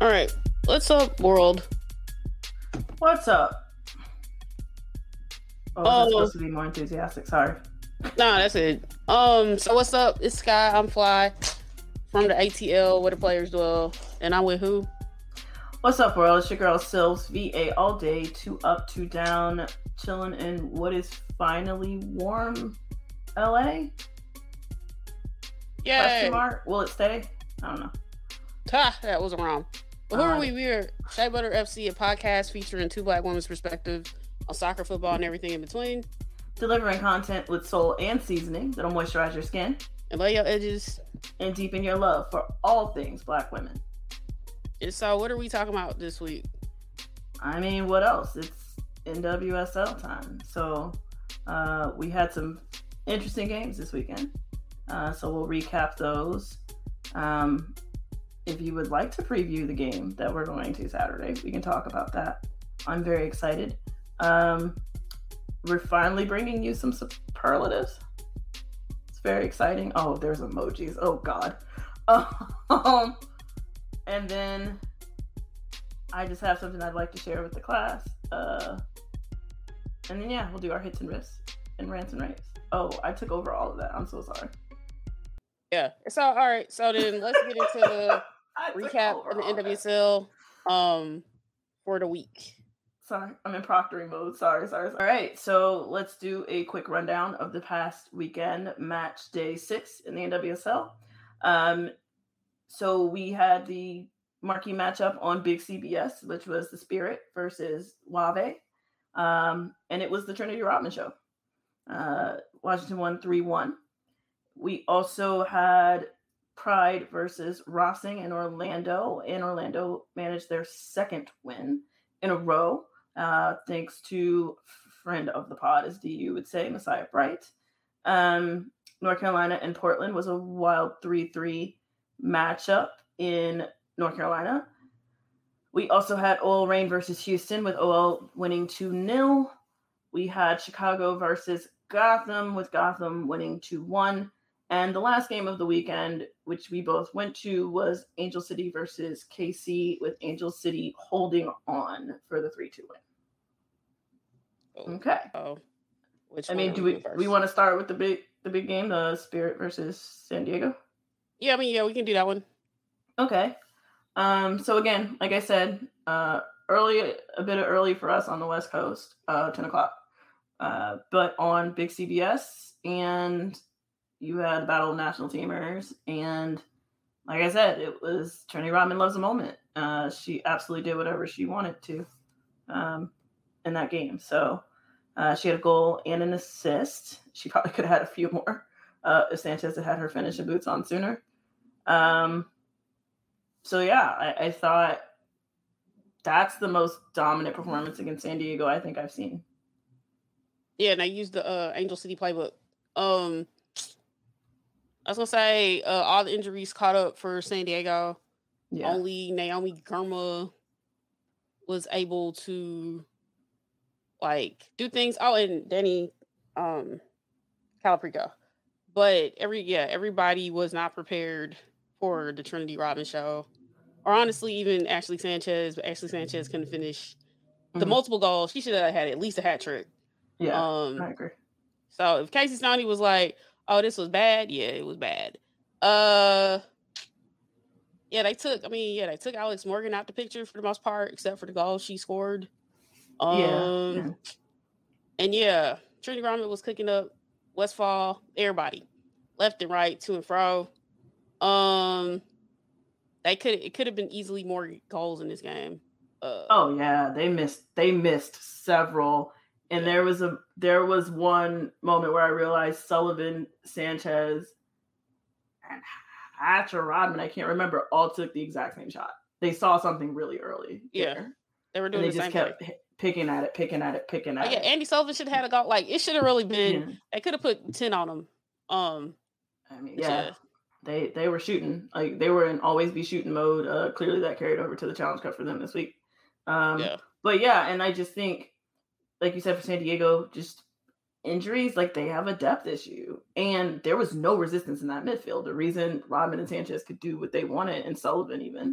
All right. What's up, world? What's up? Oh, Oh, that's supposed to be more enthusiastic. Sorry. nah, that's it. So what's up? It's Sky. I'm Fly from the ATL, where the players dwell, and I'm with who? What's up, world? It's your girl Sylvs, VA all day, 2 up, 2 down, chilling in what is finally warm LA? Yeah. Question mark? Will it stay? I don't know. Ha, that wasn't wrong. But who are we? We're Shea Butter FC, a podcast featuring two black women's perspectives on soccer, football, and everything in between. Delivering content with soul and seasoning that'll moisturize your skin and lay your edges and deepen your love for all things black women. And so, what are we talking about this week? I mean, what else? It's NWSL time. So, we had some interesting games this weekend. So we'll recap those. If you would like to preview the game that we're going to Saturday, we can talk about that. I'm very excited. We're finally bringing you some superlatives. It's very exciting. Oh, there's emojis. Oh, God. And then I just have something I'd like to share with the class. And then, yeah, we'll do our hits and riffs and rants and raves. Oh, I took over all of that. I'm so sorry. Yeah. So, all right. So then let's get into the recap of the NWSL for the week. Sorry, I'm in proctoring mode. Sorry. All right, so let's do a quick rundown of the past weekend, match day 6 in the NWSL. So we had the marquee matchup on Big CBS, which was the Spirit versus Wave. And it was the Trinity Rodman show. Washington won 3-1. We also had Pride versus Racing in Orlando, and Orlando managed their second win in a row, thanks to friend of the pod, as DU would say, Messiah Bright. North Carolina and Portland was a wild 3-3 matchup in North Carolina. We also had OL Reign versus Houston, with OL winning 2-0. We had Chicago versus Gotham, with Gotham winning 2-1. And the last game of the weekend, which we both went to, was Angel City versus KC, with Angel City holding on for the 3-2 win. Okay. Oh, do we want to start with the big game, the Spirit versus San Diego? Yeah, we can do that one. Okay. So again, like I said, a bit early for us on the West Coast, 10 o'clock. But on Big CBS, and you had the Battle of National Teamers, and like I said, it was Trinity Rodman loves a moment. She absolutely did whatever she wanted to in that game. So she had a goal and an assist. She probably could have had a few more if Sanchez had her finishing boots on sooner. So yeah, I thought that's the most dominant performance against San Diego I think I've seen. Yeah, and I used the Angel City playbook. I was gonna say all the injuries caught up for San Diego. Yeah. Only Naomi Girma was able to do things. Oh, and Danny Calaprico. But everybody was not prepared for the Trinity Rodman show. Or honestly, even Ashley Sanchez, but Ashley Sanchez couldn't finish the multiple goals. She should have had at least a hat trick. Yeah, I agree. So if Casey Stoney was like, "Oh, this was bad," yeah, it was bad. They took Alex Morgan out the picture for the most part, except for the goal she scored. And Trinity Rodman was cooking up Westfall, everybody, left and right, to and fro. It could have been easily more goals in this game. They missed several. And there was one moment where I realized Sullivan, Sanchez, and Hatch or Rodman, I can't remember, all took the exact same shot. They saw something really early. Yeah, they were doing the same thing. They just kept picking at it. Yeah, Andy Sullivan should have had a goal. It should have really been. Yeah. They could have put 10 on him. They were shooting. They were in always be shooting mode. Clearly that carried over to the Challenge Cup for them this week. But yeah, and I just think, like you said, for San Diego, just injuries, they have a depth issue. And there was no resistance in that midfield. The reason Rodman and Sanchez could do what they wanted, and Sullivan even.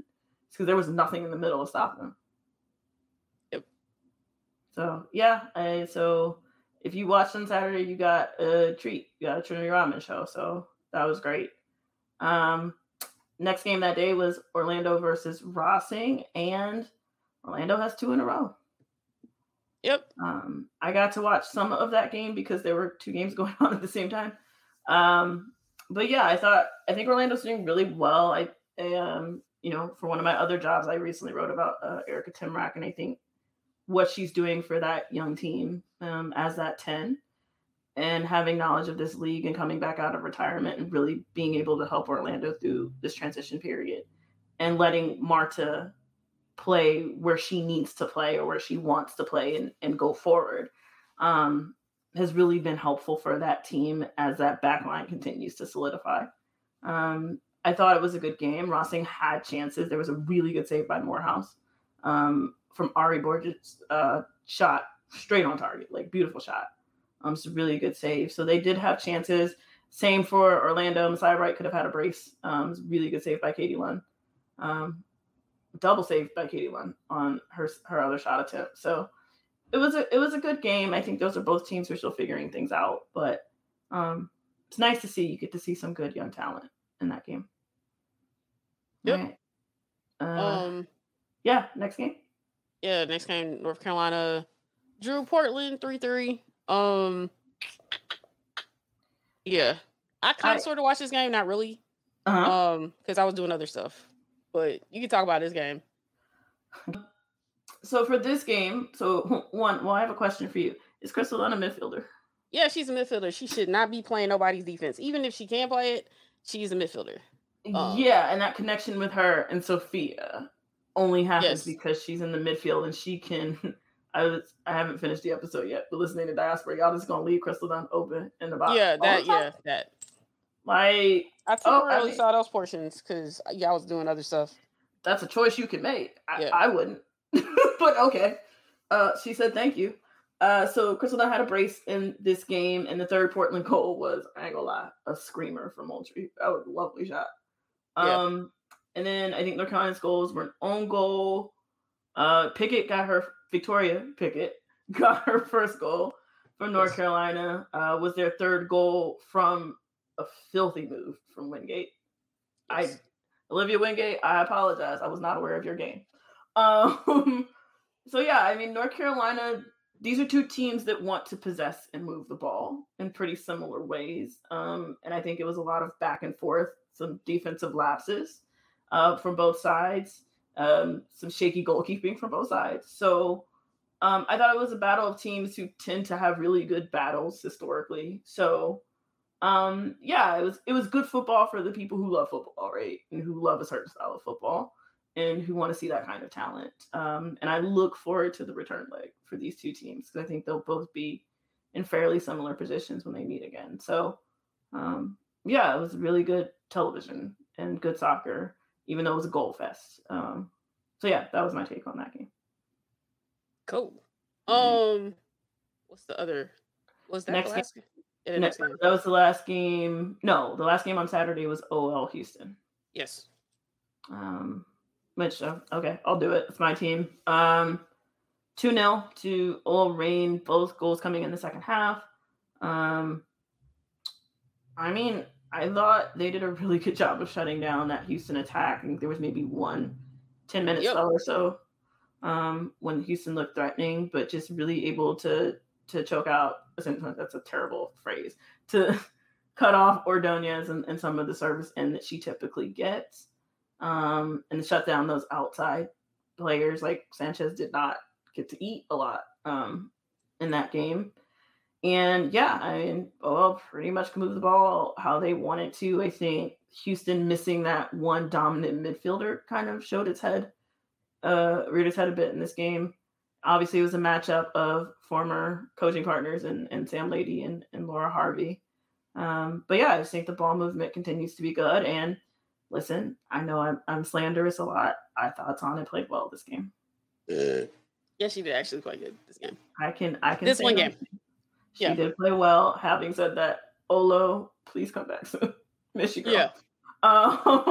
because there was nothing in the middle to stop them. Yep. So yeah, so if you watched on Saturday, you got a treat. You got a Trinity Rodman show, so that was great. Next game that day was Orlando versus Racing, and Orlando has 2 in a row. Yep. I got to watch some of that game because there were 2 games going on at the same time. But yeah, I think Orlando's doing really well. For one of my other jobs, I recently wrote about Erica Timrack, and I think what she's doing for that young team as that 10, and having knowledge of this league and coming back out of retirement and really being able to help Orlando through this transition period and letting Marta play where she needs to play or where she wants to play and go forward has really been helpful for that team as that back line continues to solidify. I thought it was a good game. Racing had chances. There was a really good save by Morehouse from Ari Borges, shot straight on target, like beautiful shot. It's a really good save. So they did have chances. Same for Orlando. Messiah Wright could have had a brace. It was a really good save by Katie Lund. Double save by Katie Lund on her other shot attempt. So it was a good game. I think those are both teams who are still figuring things out, but it's nice to see. You get to see some good young talent in that game. Yep. Right. Yeah. Next game. Yeah. Next game, North Carolina drew Portland 3-3. Yeah. I kind of sort of watched this game, not really. Because I was doing other stuff. But you can talk about this game. So for this game, I have a question for you. Is Crystal Dunn a midfielder? Yeah, she's a midfielder. She should not be playing nobody's defense. Even if she can play it, she's a midfielder. Yeah, and that connection with her and Sophia only happens because she's in the midfield and she can... I haven't finished the episode yet, but listening to Diaspora, y'all just gonna leave Crystal Dunn open in the box. Yeah, that. Like, I temporarily saw those portions because I was doing other stuff. That's a choice you can make. I wouldn't, but okay. She said thank you. So Crystal Dunn had a brace in this game, and the third Portland goal was, I ain't gonna lie, a screamer from Moultrie. That was a lovely shot. And then I think North Carolina's goals were an own goal. Victoria Pickett got her first goal from North Carolina. Was their third goal from a filthy move from Wingate. Olivia Wingate, I apologize. I was not aware of your game. So yeah, I mean, North Carolina, these are 2 teams that want to possess and move the ball in pretty similar ways. And I think it was a lot of back and forth, some defensive lapses from both sides. Some shaky goalkeeping from both sides. So I thought it was a battle of teams who tend to have really good battles historically. So it was good football for the people who love football, right? And who love a certain style of football and who want to see that kind of talent. And I look forward to the return leg for these 2 teams because I think they'll both be in fairly similar positions when they meet again. So it was really good television and good soccer, even though it was a goal fest. That was my take on that game. Cool. What's the other? Was that the last game? That was the last game. No, the last game on Saturday was OL Houston. Yes. Which, okay, I'll do it. It's my team. 2-0 to OL Reign, both goals coming in the second half. I mean, I thought they did a really good job of shutting down that Houston attack. I think there was maybe 10-minute spell or so when Houston looked threatening, but just really able to choke out, that's a terrible phrase, to cut off Ordonez and some of the service end that she typically gets, and to shut down those outside players. Like Sanchez did not get to eat a lot in that game. And I mean, pretty much can move the ball how they wanted to. I think Houston missing that one dominant midfielder kind of showed its head, reared its head a bit in this game. Obviously, it was a matchup of former coaching partners and Sam Lady and Laura Harvey. I just think the ball movement continues to be good. And listen, I know I'm slanderous a lot. I thought Tana played well this game. Yeah, she did actually quite good this game. I can. This one game. She did play well. Having said that, Olo, please come back soon. Miss you, girl. Yeah.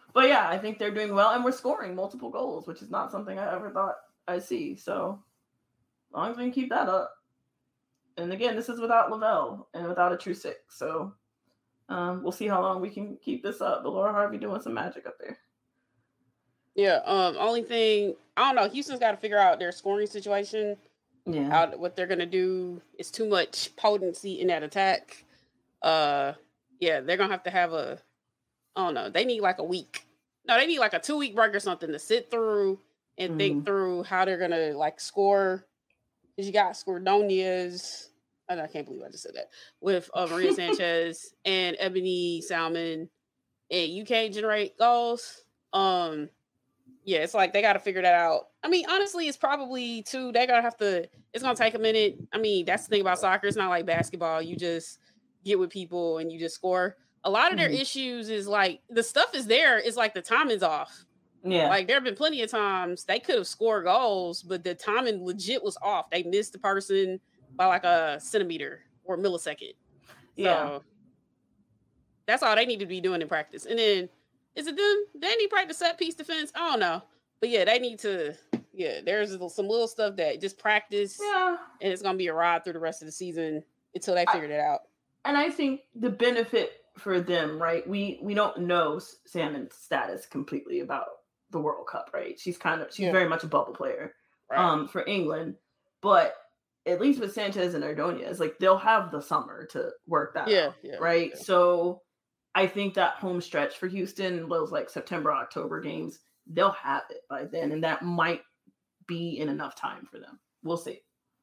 But yeah, I think they're doing well, and we're scoring multiple goals, which is not something I ever thought I'd see. So as long as we can keep that up. And again, this is without Lavelle and without a true six. So we'll see how long we can keep this up. But Laura Harvey doing some magic up there. Yeah. Only thing, I don't know. Houston's got to figure out their scoring situation. Yeah. What they're gonna do is too much potency in that attack. Yeah, they're gonna have a. I don't know. They need like a week. No, they need like a 2-week break or something to sit through and think through how they're gonna like score. Because you got Skordonias. I can't believe I just said that. With Maria Sanchez and Ebony Salmon, and you can't generate goals. Yeah, it's like they got to figure that out. I mean, honestly, it's probably too. They're gonna have to. It's gonna take a minute. I mean, that's the thing about soccer. It's not like basketball. You just get with people and you just score. A lot of their issues is like the stuff is there. It's like the timing's off. Yeah, like there have been plenty of times they could have scored goals, but the timing legit was off. They missed the person by like a centimeter or a millisecond. So that's all they need to be doing in practice. And then is it them? They need to practice set piece defense. I don't know, but yeah, they need to. Yeah, there's some little stuff that just practice. Yeah, and it's gonna be a ride through the rest of the season until they figure it out. And I think the benefit for them, right? We don't know Salmon's status completely about the World Cup, right? She's very much a bubble player, for England, but at least with Sanchez and Ordonez, like they'll have the summer to work that out, right? Yeah. So I think that home stretch for Houston, those like September, October games, they'll have it by then, and that might be in enough time for them. We'll see.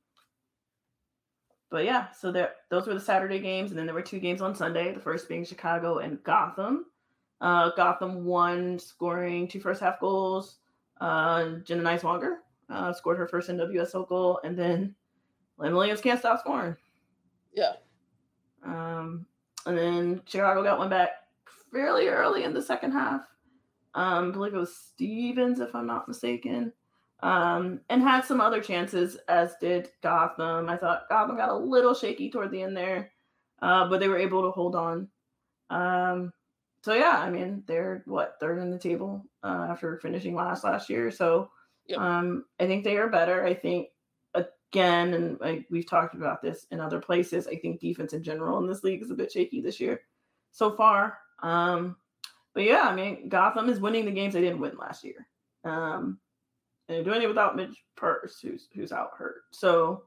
But yeah, so those were the Saturday games, and then there were 2 games on Sunday, the first being Chicago and Gotham. Gotham won, scoring 2 first-half goals. Jenna Nice-Wonger scored her first NWSL goal, and then Lynn Williams can't stop scoring. Yeah. And then Chicago got one back fairly early in the second half. I believe it was Stevens, if I'm not mistaken. And had some other chances, as did Gotham. I thought Gotham got a little shaky toward the end there, but they were able to hold on. So yeah, I mean, they're third in the table after finishing last year. So I think they are better. I think again, and we've talked about this in other places, I think defense in general in this league is a bit shaky this year so far. But yeah, I mean, Gotham is winning the games they didn't win last year. And they're doing it without Midge Purse, who's out hurt. So,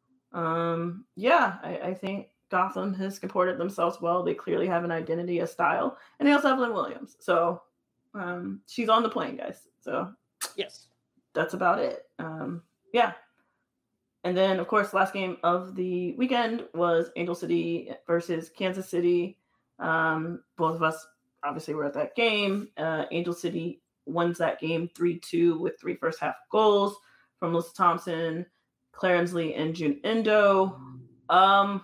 I think Gotham has comported themselves well. They clearly have an identity, a style, and they also have Lynn Williams. So, she's on the plane, guys. So, yes, that's about it. And then, of course, last game of the weekend was Angel City versus Kansas City. Both of us obviously were at that game. Angel City wins that game 3-2 with 3 first-half goals from Melissa Thompson, Clarence Lee, and June Endo. I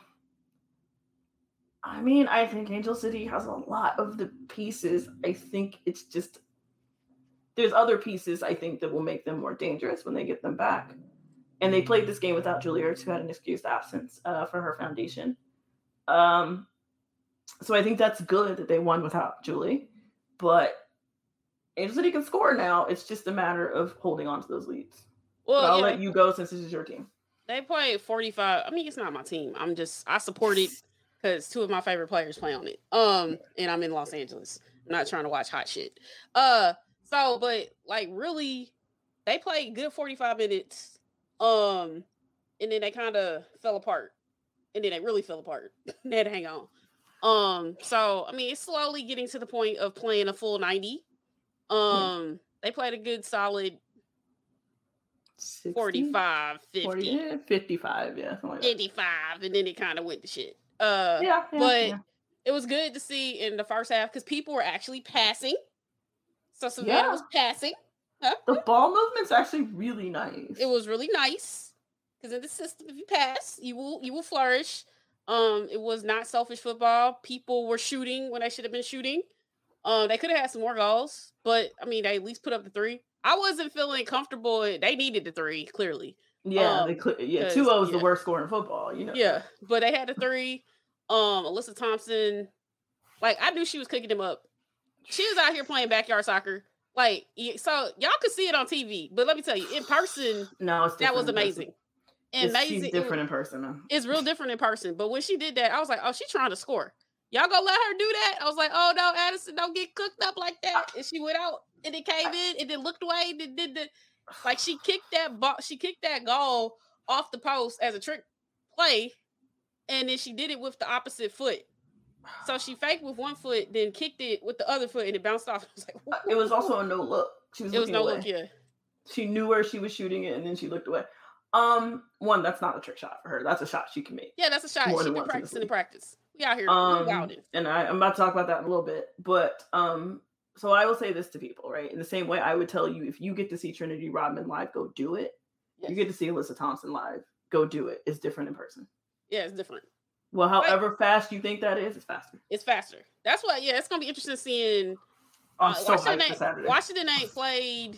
mean, I think Angel City has a lot of the pieces. I think it's just there's other pieces I think that will make them more dangerous when they get them back. And they played this game without Julie Ertz, who had an excused absence for her foundation. So I think that's good that they won without Julie. But Angel City can score now. It's just a matter of holding on to those leads. Well, I'll let you go since this is your team. They play 45. I mean, it's not my team. I support it because 2 of my favorite players play on it. And I'm in Los Angeles. I'm not trying to watch hot shit. But like really, they played good 45 minutes. And then they kind of fell apart. And then they really fell apart. They had to hang on. So I mean, it's slowly getting to the point of playing a full 90. They played a good solid 60? 45, 50. 40, 55, yeah. Like 55, and then it kind of went to shit. But it was good to see in the first half because people were actually passing. So Savannah was passing. Huh? The ball movement's actually really nice. It was really nice because in the system, if you pass, you will flourish. It was not selfish football. People were shooting when they should have been shooting. They could have had some more goals, but I mean, they at least put up the 3. I wasn't feeling comfortable. They needed the 3, clearly. Yeah, 2-0 is the worst score in football, you know. Yeah, but they had the 3. Alyssa Thompson, like I knew she was cooking them up She was out here playing backyard soccer. Like, so y'all could see it on TV, but let me tell you, in person, no, that was amazing. She's different in person. It's real different in person. But when she did that, I was like, oh, she's trying to score. Y'all gonna let her do that? I was like, oh no, Addison, don't get cooked up like that. And she went out and it came in and then looked away and did the like she kicked that ball, she kicked that goal off the post as a trick play, and then she did it with the opposite foot. So she faked with one foot, then kicked it with the other foot, and it bounced off. I was like, it was also a no look. She was looking away. Look, yeah. She knew where she was shooting it, and then she looked away. One, that's not a trick shot for her. That's a shot she can make. Yeah, that's a shot. She's been practicing in practice. We out here. And I'm about to talk about that in a little bit. But so I will say this to people, right? In the same way I would tell you, if you get to see Trinity Rodman live, go do it. Yes. You get to see Alyssa Thompson live, go do it. It's different in person. Yeah, it's different. Well, however fast you think that is, it's faster. It's faster. That's why, yeah, it's going to be interesting seeing. I'm so hyped for Saturday. Washington ain't played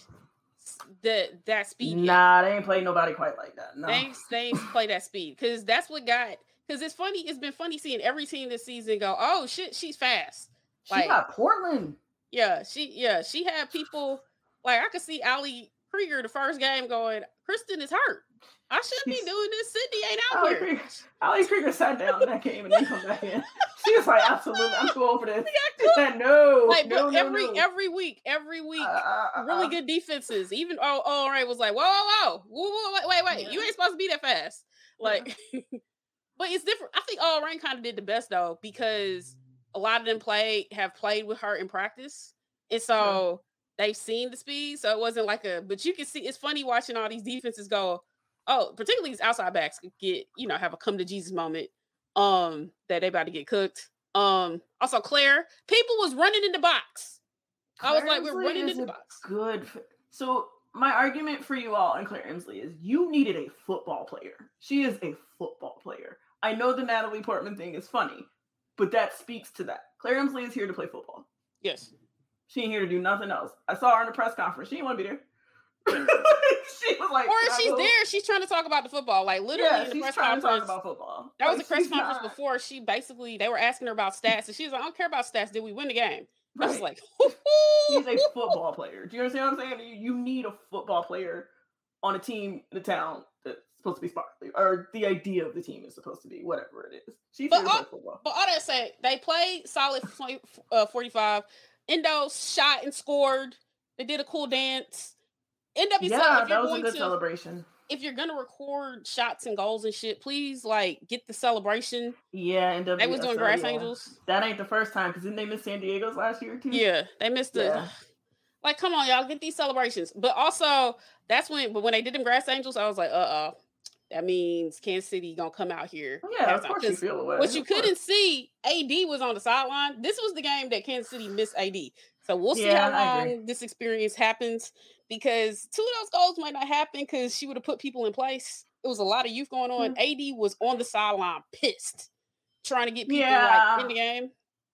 that speed yet. They ain't played nobody quite like that. No. They ain't play that speed. Because that's what got... Because it's funny. It's been funny seeing every team this season go, oh, shit, she's fast. She got Portland. Yeah, she had people... Like, I could see Ali Krieger the first game going, Kristen is hurt. I shouldn't be doing this. Sydney ain't out here. Ali Krieger sat down in that game and then come back in. She was like, absolutely, I'm too old for this. She said, no. Like, no. Every week, really good defenses. Even all right was like, whoa, wait, you ain't supposed to be that fast. Like, but it's different. I think All Rain kind of did the best though, because a lot of them have played with her in practice, and so they've seen the speed. So it wasn't like but you can see it's funny watching all these defenses go. Oh, particularly these outside backs get, have a come to Jesus moment that they about to get cooked. Also Claire, people was running in the box. I was like, we're running in the box. Good. So my argument for you all and Claire Emsley is you needed a football player. She is a football player. I know the Natalie Portman thing is funny, but that speaks to that. Claire Emsley is here to play football. Yes. She ain't here to do nothing else. I saw her in a press conference. She didn't want to be there. She was like, or if she's there, she's trying to talk about the football. Like literally in the press conference. Talk about football. That was a press conference before they were asking her about stats, and she was like, I don't care about stats. Did we win the game? Right. I was like, she's a football player. Do you understand what I'm saying? You need a football player on a team in a town that's supposed to be sparkly, or the idea of the team is supposed to be whatever it is. She's here to play football. But all that said, they played solid 45. Endo shot and scored. They did a cool dance. NWC, that was a good celebration. If you're gonna record shots and goals and shit, please get the celebration. Yeah, NWC. They was doing Grass Angels. That ain't the first time, because didn't they miss San Diego's last year too? Yeah, they missed it. Like, come on, y'all, get these celebrations. But also, when they did them Grass Angels, I was like, that means Kansas City gonna come out here. Yeah, of course you feel away. What you couldn't see, AD was on the sideline. This was the game that Kansas City missed AD. So we'll see how long this experience happens, because 2 of those goals might not happen because she would have put people in place. It was a lot of youth going on. AD was on the sideline pissed, trying to get people in the game.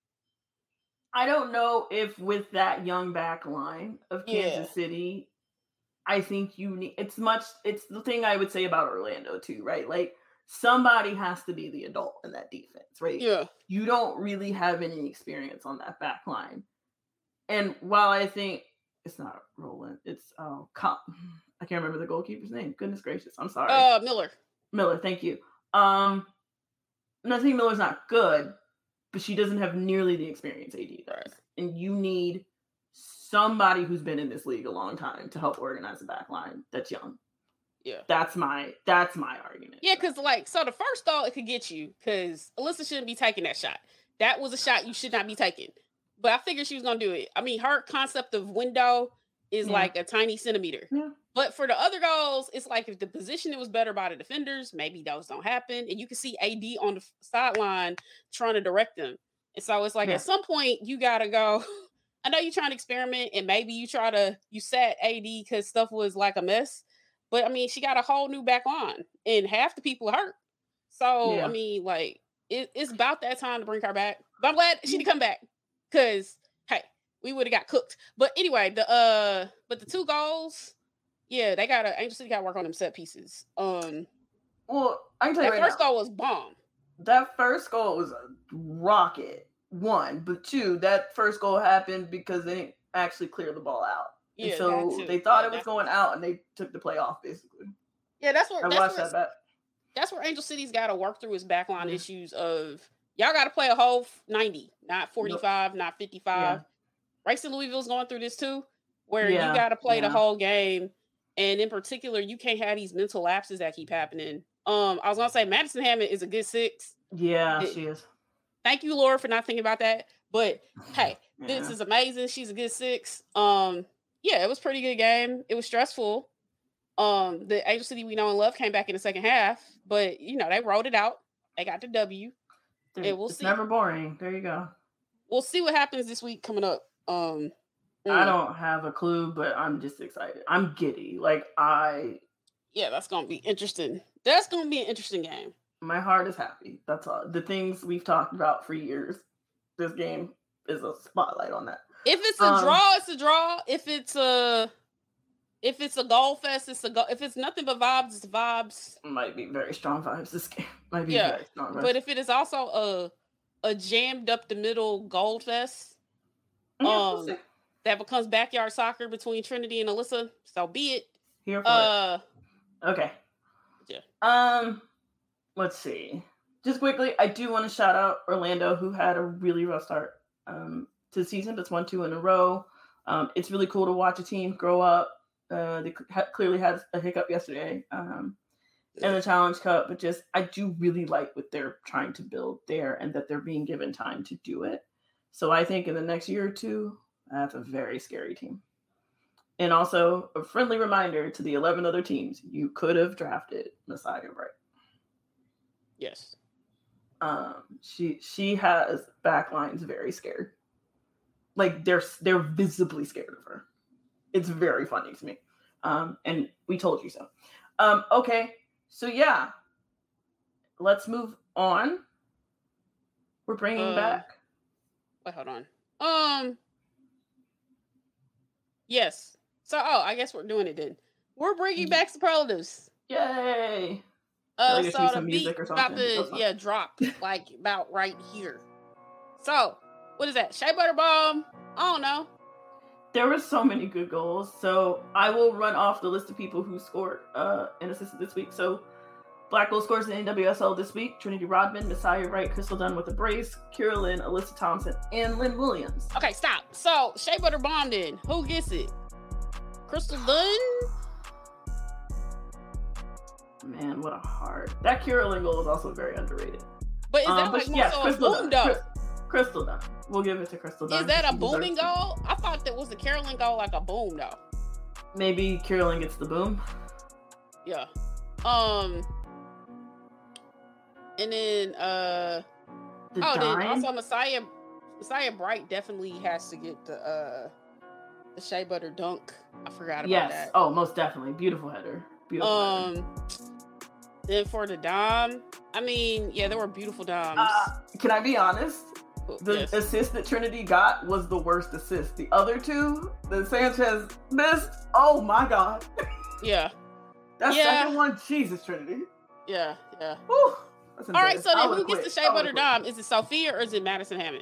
I don't know if with that young back line of Kansas City, I think you need, it's the thing I would say about Orlando too, right? Like, somebody has to be the adult in that defense, right? Yeah. You don't really have any experience on that back line. And while I think it's not Roland, it's I can't remember the goalkeeper's name. Goodness gracious, I'm sorry. Miller, thank you. I'm not saying Miller's not good, but she doesn't have nearly the experience AD does. Right. And you need somebody who's been in this league a long time to help organize the back line that's young. Yeah. That's my argument. Yeah, because so the first goal it could get you, because Alyssa shouldn't be taking that shot. That was a shot you should not be taking. But I figured she was going to do it. I mean, her concept of window is like a tiny centimeter. Yeah. But for the other goals, it's like if the position was better by the defenders, maybe those don't happen. And you can see AD on the sideline trying to direct them. And so it's like at some point, you got to go. I know you're trying to experiment, and maybe you sat AD because stuff was like a mess. But, I mean, she got a whole new back line, and half the people hurt. So, I mean, it's about that time to bring her back. But I'm glad she didn't come back. Because, hey, we would have got cooked. But anyway, the 2 goals, Angel City got to work on them set pieces. Well, I can tell you that first goal was bomb. That first goal was a rocket. one, but two, that first goal happened because they didn't actually clear the ball out. Yeah, and so they thought it was going out, and they took the play off, basically. Yeah, that's where Angel City's got to work through his backline issues of y'all got to play a whole 90, not 45, not 55. Yeah. Racing Louisville's going through this too, where you got to play the whole game, and in particular, you can't have these mental lapses that keep happening. I was gonna say Madison Hammond is a good 6. Yeah, she is. Thank you, Laura, for not thinking about that. But hey, this is amazing. She's a good 6. Yeah, it was a pretty good game. It was stressful. The Angel City we know and love came back in the second half, but they rolled it out. They got the W. And we'll see. It's never boring. There you go. We'll see what happens this week coming up. I don't have a clue, but I'm just excited. I'm giddy. Yeah, that's gonna be interesting. That's gonna be an interesting game. My heart is happy. That's all. The things we've talked about for years. This game is a spotlight on that. If it's a draw, it's a draw. If it's a goal fest, it's a goal. If it's nothing but vibes, it's vibes. Might be very strong vibes. This game might be very strong vibes. But if it is also a jammed up the middle gold fest, that becomes backyard soccer between Trinity and Alyssa, so be it. Here for it. Okay. Yeah. Let's see. Just quickly, I do want to shout out Orlando, who had a really rough start to the season. That's 1-2 in a row. It's really cool to watch a team grow up. They clearly had a hiccup yesterday in the Challenge Cup, but I do really like what they're trying to build there and that they're being given time to do it. So I think in the next year or two, that's a very scary team. And also a friendly reminder to the 11 other teams, you could have drafted Messiah Bright. Yes. She has backlines very scared. Like they're visibly scared of her. It's very funny to me. And we told you so. Okay. So yeah. Let's move on. We're bringing back. Wait, hold on. Yes. So, I guess we're doing it then. We're bringing back superlatives. Yay. So the beat about to drop about right here. So, what is that? Shea Butter Bomb? I don't know. There were so many good goals. So I will run off the list of people who scored and assisted this week. So Black goal scores in NWSL this week: Trinity Rodman, Messiah Wright, Crystal Dunn with a brace, Kira Lynn, Alyssa Thompson, and Lynn Williams. Okay, stop. So Shea Butter Bomb then. Who gets it? Crystal Dunn? Man, what a hard. That Kira Lynn goal is also very underrated. But is that a boom goal? Crystal Dunn. We'll give it to Crystal Dunn. Is that a booming goal? I thought that was the Carolyn goal like a boom though. Maybe Carolyn gets the boom. Yeah. And then then also Messiah Bright definitely has to get the Shea Butter dunk. I forgot about that. Yes. Oh, most definitely. Beautiful header. Beautiful header. Then for the dom, I mean, yeah, there were beautiful doms. Can I be honest? The assist that Trinity got was the worst assist. The other two, the Sanchez missed. Oh my God. Yeah. That second one, Jesus, Trinity. Yeah. Whew, all right, so then who gets the Shea Butter dom? Is it Sophia or is it Madison Hammond?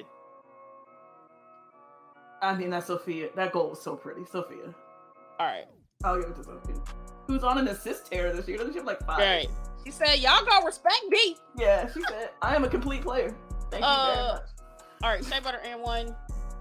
I mean, that's Sophia. That goal was so pretty. Sophia. All right. I'll give it to Sophia. Who's on an assist tear this year? Doesn't she have 5? Right. She said, y'all go respect me. Yeah, she said, I am a complete player. Thank you very much. All right, Shea Butter and 1.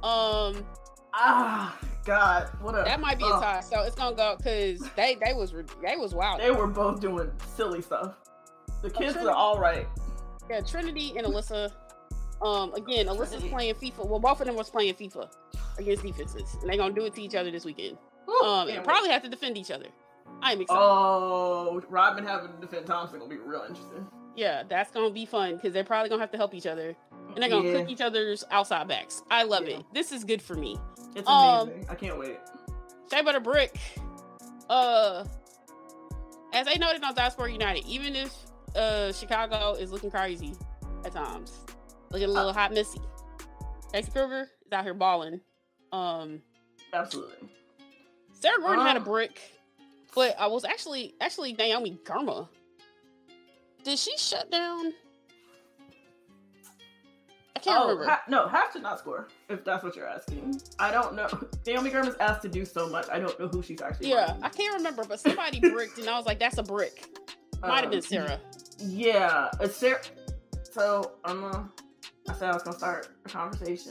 God, what a... That might be a tie. So it's going to go, because they was wild. They were both doing silly stuff. The kids are all right. Yeah, Trinity and Alyssa. Again, Alyssa's playing FIFA. Well, both of them was playing FIFA against defenses. And they're going to do it to each other this weekend. And probably have to defend each other. I'm excited. Oh, Rodman having to defend Thompson will be real interesting. Yeah, that's going to be fun because they're probably going to have to help each other. And they're going to cook each other's outside backs. I love it. This is good for me. It's amazing. I can't wait. Shea Butter Brick. As they noted on Diaspora United, even if Chicago is looking crazy at times, looking a little hot messy, Casey Kruger is out here balling. Absolutely. Sarah Gordon had a brick, but I was actually Naomi Girma. Did she shut down? I can't remember. Have to not score, if that's what you're asking. I don't know. Naomi Gurman's asked to do so much. I don't know who she's actually running. I can't remember, but somebody bricked, and I was like, that's a brick. Might have been Sarah. Yeah, it's Sarah. So, I said I was going to start a conversation.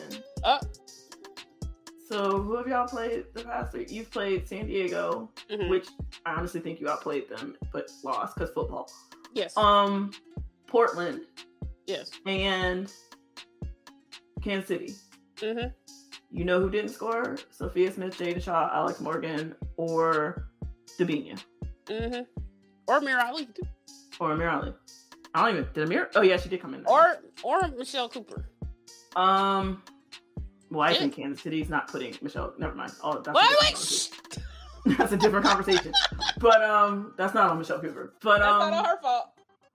So, who have y'all played the past 3? You've played San Diego, which I honestly think you outplayed them, but lost because football. Yes. Portland. Yes. And Kansas City. Mm-hmm. You know who didn't score? Sophia Smith, Jada Shaw, Alex Morgan, or Dabinia. Mm-hmm. Or Mirali. Or Mirali. I don't even... Did Amir... Oh, yeah, she did come in there. Or Michelle Cooper. Well, I think Kansas City's not putting Michelle... Never mind. Oh, that's that's a different conversation. But, that's not on Michelle Cooper. But, that's not on her fault.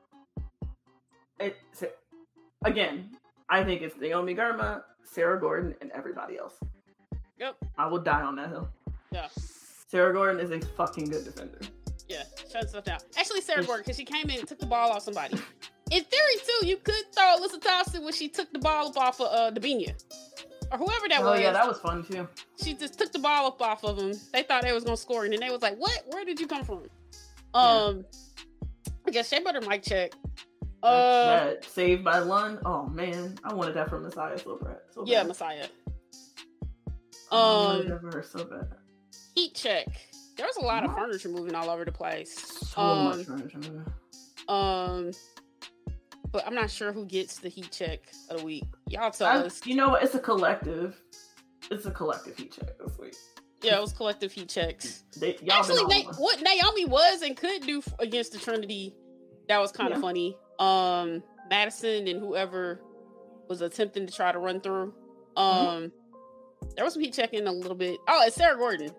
Again, I think it's Naomi Gurma, Sarah Gordon, and everybody else. Yep. I will die on that hill. Yeah. Sarah Gordon is a fucking good defender. Yeah, shut stuff down. Actually, Sarah Gordon, because she came in and took the ball off somebody. In theory, too, you could throw Alyssa Thompson when she took the ball up off of Dabinia. Or whoever that was. Oh, yeah, that was fun, too. She just took the ball up off of them. They thought they was going to score, and then they was like, what? Where did you come from? I guess Shea Butter might check. That Saved by Lund. Oh, man. I wanted that from Messiah so bad. Yeah, Messiah. I wanted that for her so bad. Heat check. There was a lot of furniture moving all over the place. So much furniture moving. But I'm not sure who gets the heat check of the week. Y'all tell us. You know what? It's a collective. It's a collective heat check this week. Yeah, it was collective heat checks. Actually, what Naomi was and could do against the Trinity, that was kind of funny. Madison and whoever was attempting to try to run through. There was some heat checking a little bit. Oh, it's Sarah Gordon.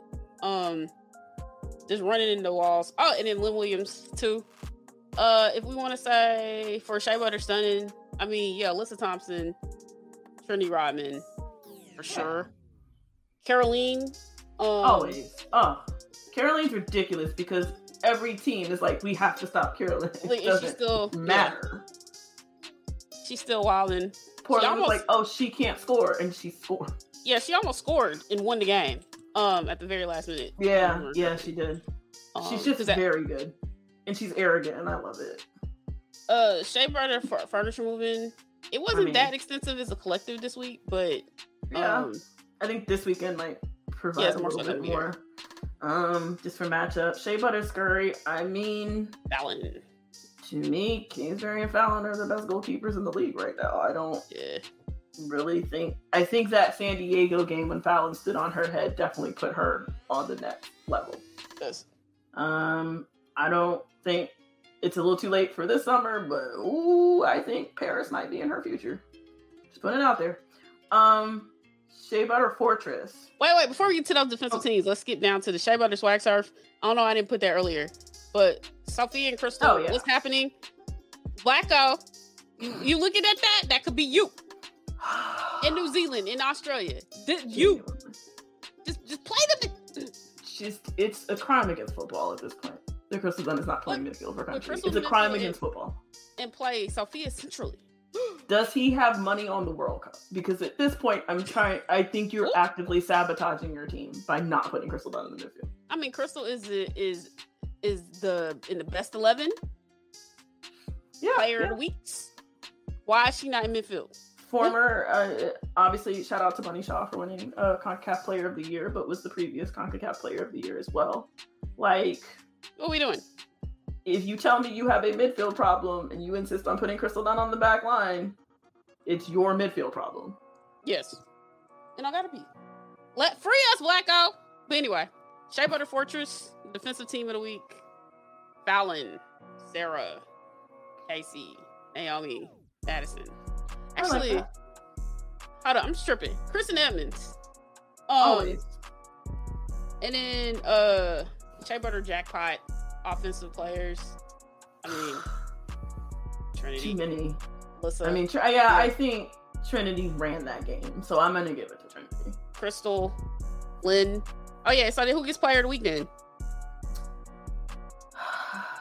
Just running into walls. Oh, and then Lynn Williams too. If we want to say for Shea Butter stunning, I mean, yeah, Alyssa Thompson, Trinity Rodman, for sure. Caroline. Always. Caroline's ridiculous because every team is like, we have to stop Caroline. It doesn't matter. She's still wilding. Portland was like, she can't score, and she scored. Yeah, she almost scored and won the game. At the very last minute. Yeah, she did. She's just very good. And she's arrogant, and I love it. Shea Butter furniture moving. It wasn't that extensive as a collective this week, but I think this weekend might provide a little bit more. Just for matchup. Shea Butter Scurry, I mean, Fallon. To me, Kingsbury and Fallon are the best goalkeepers in the league right now. I don't really think. I think that San Diego game when Fallon stood on her head definitely put her on the next level. Yes. I don't think it's a little too late for this summer, but I think Paris might be in her future. Just putting it out there. Shea Butter Fortress. Wait, before we get to those defensive teams, let's get down to the Shea Butter Swag Surf. I don't know, I didn't put that earlier, but Sophia and Crystal, what's happening? Blacko, you looking at that? That could be you. In New Zealand, in Australia. You. Just play them. It's a crime against football at this point. The Crystal Dunn is not playing midfield for country. It's a crime against football. And play Sophia centrally. Does he have money on the World Cup? Because at this point, I think you're actively sabotaging your team by not putting Crystal Dunn in the midfield. I mean, Crystal is in the best 11 player of the weeks. Why is she not in midfield? Former, obviously, shout out to Bunny Shaw for winning CONCACAF Player of the Year, but was the previous CONCACAF Player of the Year as well. Like, what are we doing? If you tell me you have a midfield problem and you insist on putting Crystal Dunn on the back line, it's your midfield problem. Yes. And I gotta be. Free us, Blacko! But anyway, Shea Butter Fortress, defensive team of the week. Fallon, Sarah, Casey, Naomi, Madison. Actually, hold on, I'm just tripping. Kristen Edmonds. Always. And then Shea Butter Jackpot, offensive players. I mean, Trinity. Too many. Alyssa. I mean, I think Trinity ran that game, so I'm gonna give it to Trinity. Crystal, Lynn. Oh yeah, so then who gets player of the week then?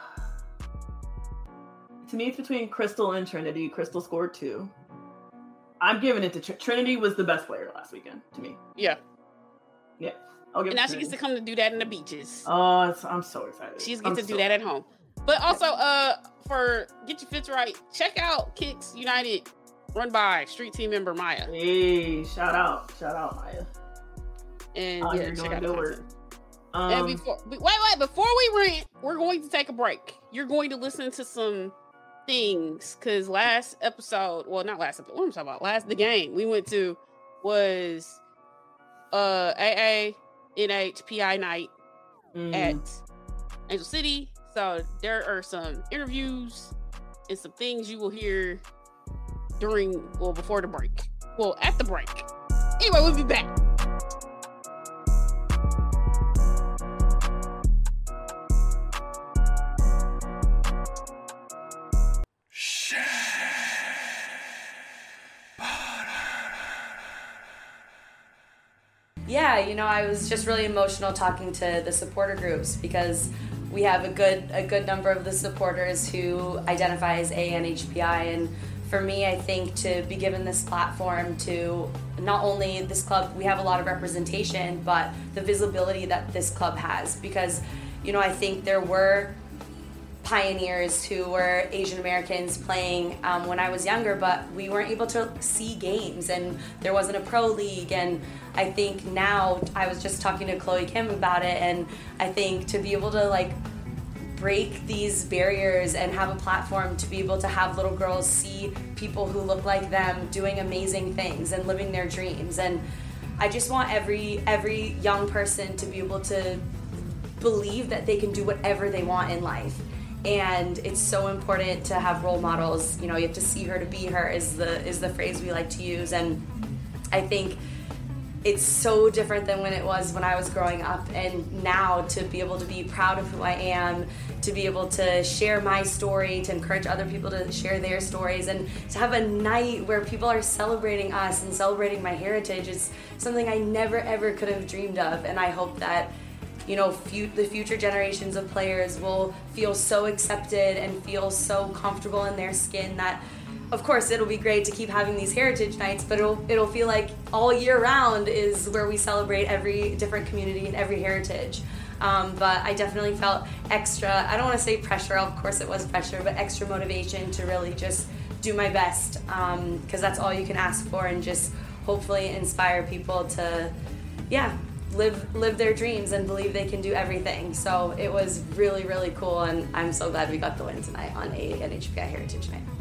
To me, it's between Crystal and Trinity. Crystal scored 2. I'm giving it to Trinity. Was the best player last weekend to me. Yeah. I'll give and now she gets to come to do that in the beaches. Oh, I'm so excited. She's get to do that at home. But also, for Get Your Fits Right, check out Kicks United, run by Street Team member Maya. Hey, shout out Maya. And check out the and before we rant, we're going to take a break. You're going to listen to some things because not last episode, what am I talking about? The game we went to was AA NHPI night at Angel City. So there are some interviews and some things you will hear before the break. Well, at the break. Anyway, we'll be back. Yeah, I was just really emotional talking to the supporter groups because we have a good number of the supporters who identify as ANHPI, and for me, I think to be given this platform to not only this club, we have a lot of representation, but the visibility that this club has, because I think there were pioneers who were Asian Americans playing when I was younger, but we weren't able to see games and there wasn't a pro league. And I think now, I was just talking to Chloe Kim about it, and I think to be able to break these barriers and have a platform to be able to have little girls see people who look like them doing amazing things and living their dreams. And I just want every young person to be able to believe that they can do whatever they want in life. And it's so important to have role models. You have to see her to be her is the phrase we like to use. And I think it's so different than when it was when I was growing up. And now to be able to be proud of who I am, to be able to share my story, to encourage other people to share their stories, and to have a night where people are celebrating us and celebrating my heritage is something I never ever could have dreamed of. And I hope that the future generations of players will feel so accepted and feel so comfortable in their skin that, of course, it'll be great to keep having these heritage nights, but it'll feel like all year round is where we celebrate every different community and every heritage. But I definitely felt extra, I don't want to say pressure, of course it was pressure, but extra motivation to really just do my best, because that's all you can ask for, and just hopefully inspire people to, live their dreams and believe they can do everything. So it was really, really cool, and I'm so glad we got the win tonight on NHPI Heritage Night.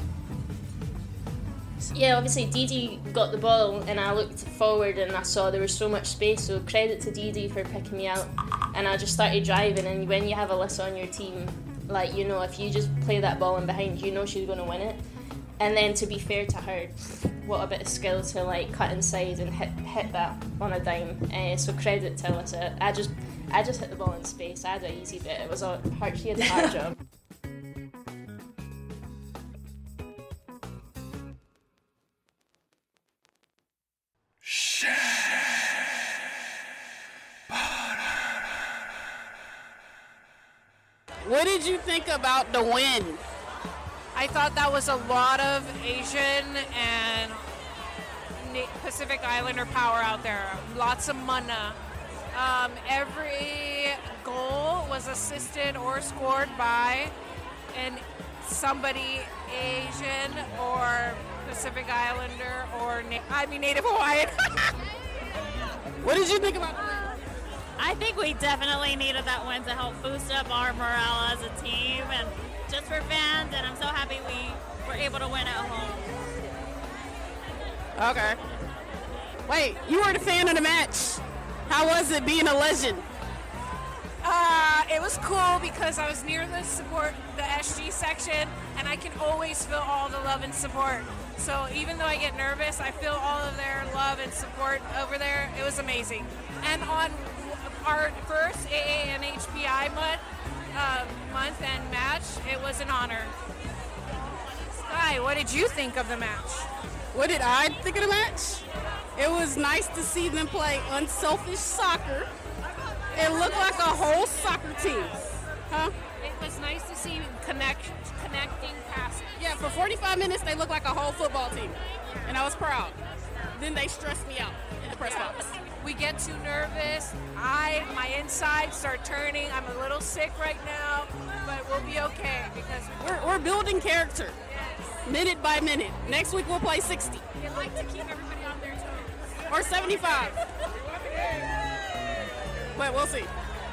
Yeah, obviously Didi got the ball and I looked forward and I saw there was so much space, so credit to Didi for picking me out. And I just started driving, and when you have Alyssa on your team, if you just play that ball in behind, she's going to win it. And then to be fair to her, what a bit of skill to cut inside and hit that on a dime. So credit to Alyssa. I just hit the ball in space. I had an easy bit. It was she had a hard job. What did you think about the win? I thought that was a lot of Asian and Pacific Islander power out there. Lots of mana. Every goal was assisted or scored by somebody Asian or Pacific Islander or Native Hawaiian. What did you think about the win? I think we definitely needed that win to help boost up our morale as a team and just for fans, and I'm so happy we were able to win at home. Okay. Wait, you were the fan of the match. How was it being a legend? It was cool because I was near the SG section, and I can always feel all the love and support. So even though I get nervous, I feel all of their love and support over there. It was amazing. And on our first AANHPI month and match, it was an honor. Sky, what did you think of the match? What did I think of the match? It was nice to see them play unselfish soccer. It looked like a whole soccer team. Huh? was nice to see connecting passes. Yeah, for 45 minutes, they looked like a whole football team, and I was proud. Then they stressed me out in the press box. We get too nervous. My insides start turning. I'm a little sick right now, but we'll be okay because We're building character, minute by minute. Next week, we'll play 60. we like to keep everybody on their toes. Or 75. But we'll see.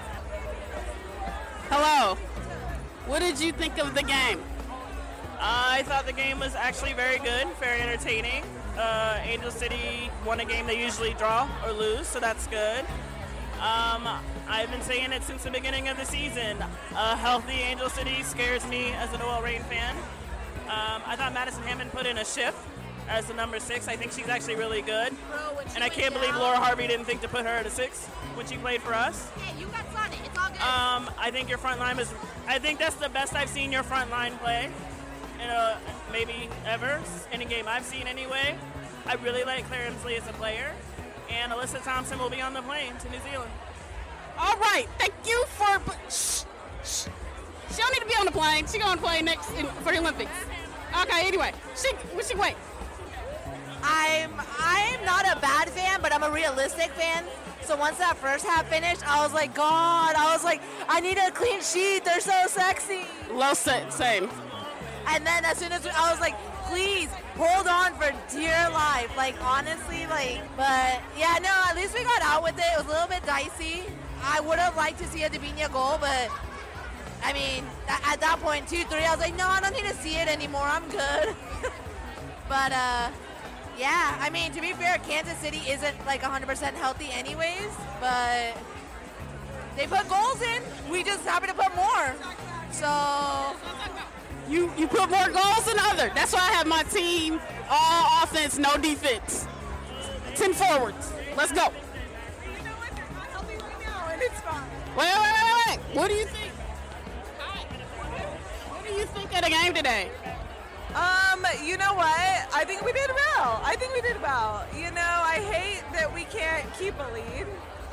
Hello. What did you think of the game? I thought the game was actually very good, very entertaining. Angel City won a game they usually draw or lose, so that's good. I've been saying it since the beginning of the season. A healthy Angel City scares me as an OL Reign fan. I thought Madison Hammond put in a shift as the number 6. I think she's actually really good. And I can't believe Laura Harvey didn't think to put her at a 6 when she played for us. Hey, you got Sonnet. It's all good. I think your front line I think that's the best I've seen your front line play. Maybe ever, any game I've seen anyway. I really like Claire Emsley as a player, and Alyssa Thompson will be on the plane to New Zealand. All right, thank you for. She don't need to be on the plane. She gonna play next for the Olympics. Okay, anyway, she wait. I'm not a bad fan, but I'm a realistic fan. So once that first half finished, I was like, God, I need a clean sheet. They're so sexy. Same. And then as soon as I was like, please hold on for dear life. Like, honestly, but yeah, no, at least we got out with it. It was a little bit dicey. I would have liked to see a Davinia goal, but I mean, at that point, 2-3, I was like, no, I don't need to see it anymore. I'm good. But yeah, I mean, to be fair, Kansas City isn't like 100% healthy anyways, but they put goals in. We just happen to put more. So You put more goals than other. That's why I have my team all offense, no defense. 10 forwards. Let's go. Wait. What do you think? What do you think of the game today? You know what? I think we did well. You know, I hate that we can't keep a lead.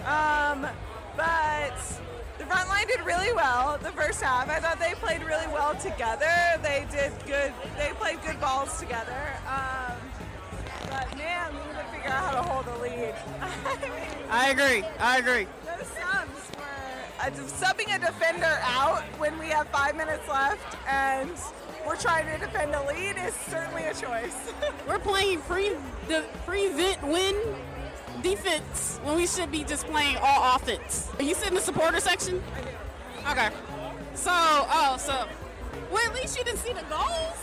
But the front line did really well the first half. I thought they played really well together. They did good. They played good balls together. But man, we need to figure out how to hold the lead. I agree. Those subs were subbing a defender out when we have 5 minutes left and we're trying to defend a lead is certainly a choice. We're playing prevent win defense when we should be just playing all offense. Are you sitting in the supporter section? I do. Okay. So, well, at least you didn't see the goals.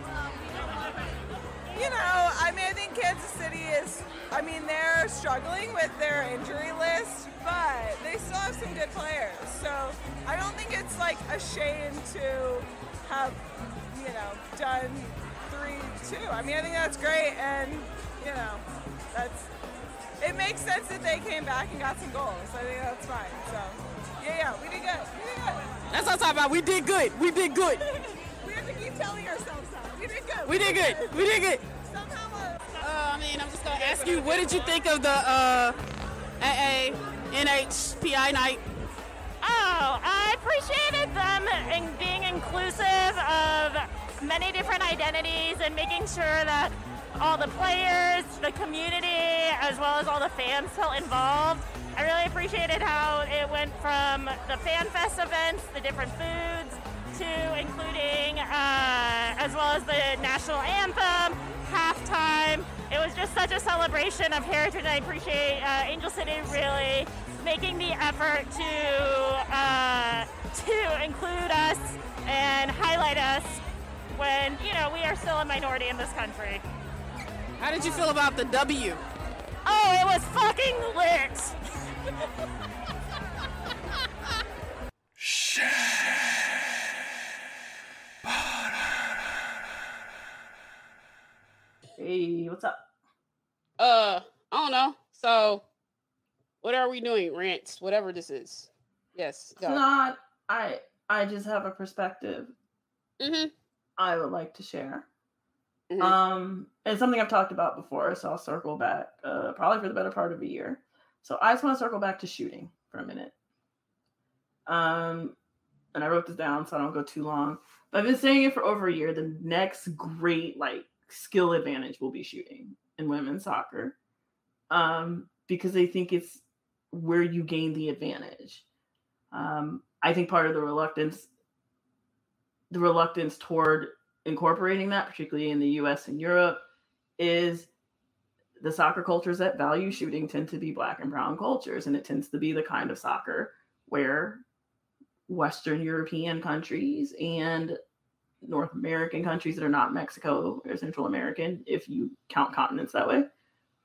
You know, I mean, I think Kansas City they're struggling with their injury list, but they still have some good players. So I don't think it's like a shame to have, done 3-2. I mean, I think that's great, and, it makes sense that they came back and got some goals. I think that's fine. So, yeah, we did good. That's what I'm talking about. We did good. We have to keep telling ourselves that. We did good. We did good. Somehow, I'm just going to ask you, what did you think of the NHPI night? Oh, I appreciated them being inclusive of many different identities and making sure that all the players, the community, as well as all the fans felt involved. I really appreciated how it went from the Fan Fest events, the different foods, to including, as well as the national anthem, halftime. It was just such a celebration of heritage. I appreciate Angel City really making the effort to include us and highlight us when, we are still a minority in this country. How did you feel about the W? Oh, it was fucking lit. Hey, what's up? I don't know. So, what are we doing? Rants, whatever this is. Yes. Go. It's not. I just have a perspective. I would like to share. It's something I've talked about before, so I'll circle back probably for the better part of a year. So I just want to circle back to shooting for a minute. and I wrote this down so I don't go too long, but I've been saying it for over a year, the next great like skill advantage will be shooting in women's soccer. Because they think it's where you gain the advantage. I think part of the reluctance toward incorporating that, particularly in the US and Europe, is the soccer cultures that value shooting tend to be Black and brown cultures. And it tends to be the kind of soccer where Western European countries and North American countries that are not Mexico or Central American, if you count continents that way,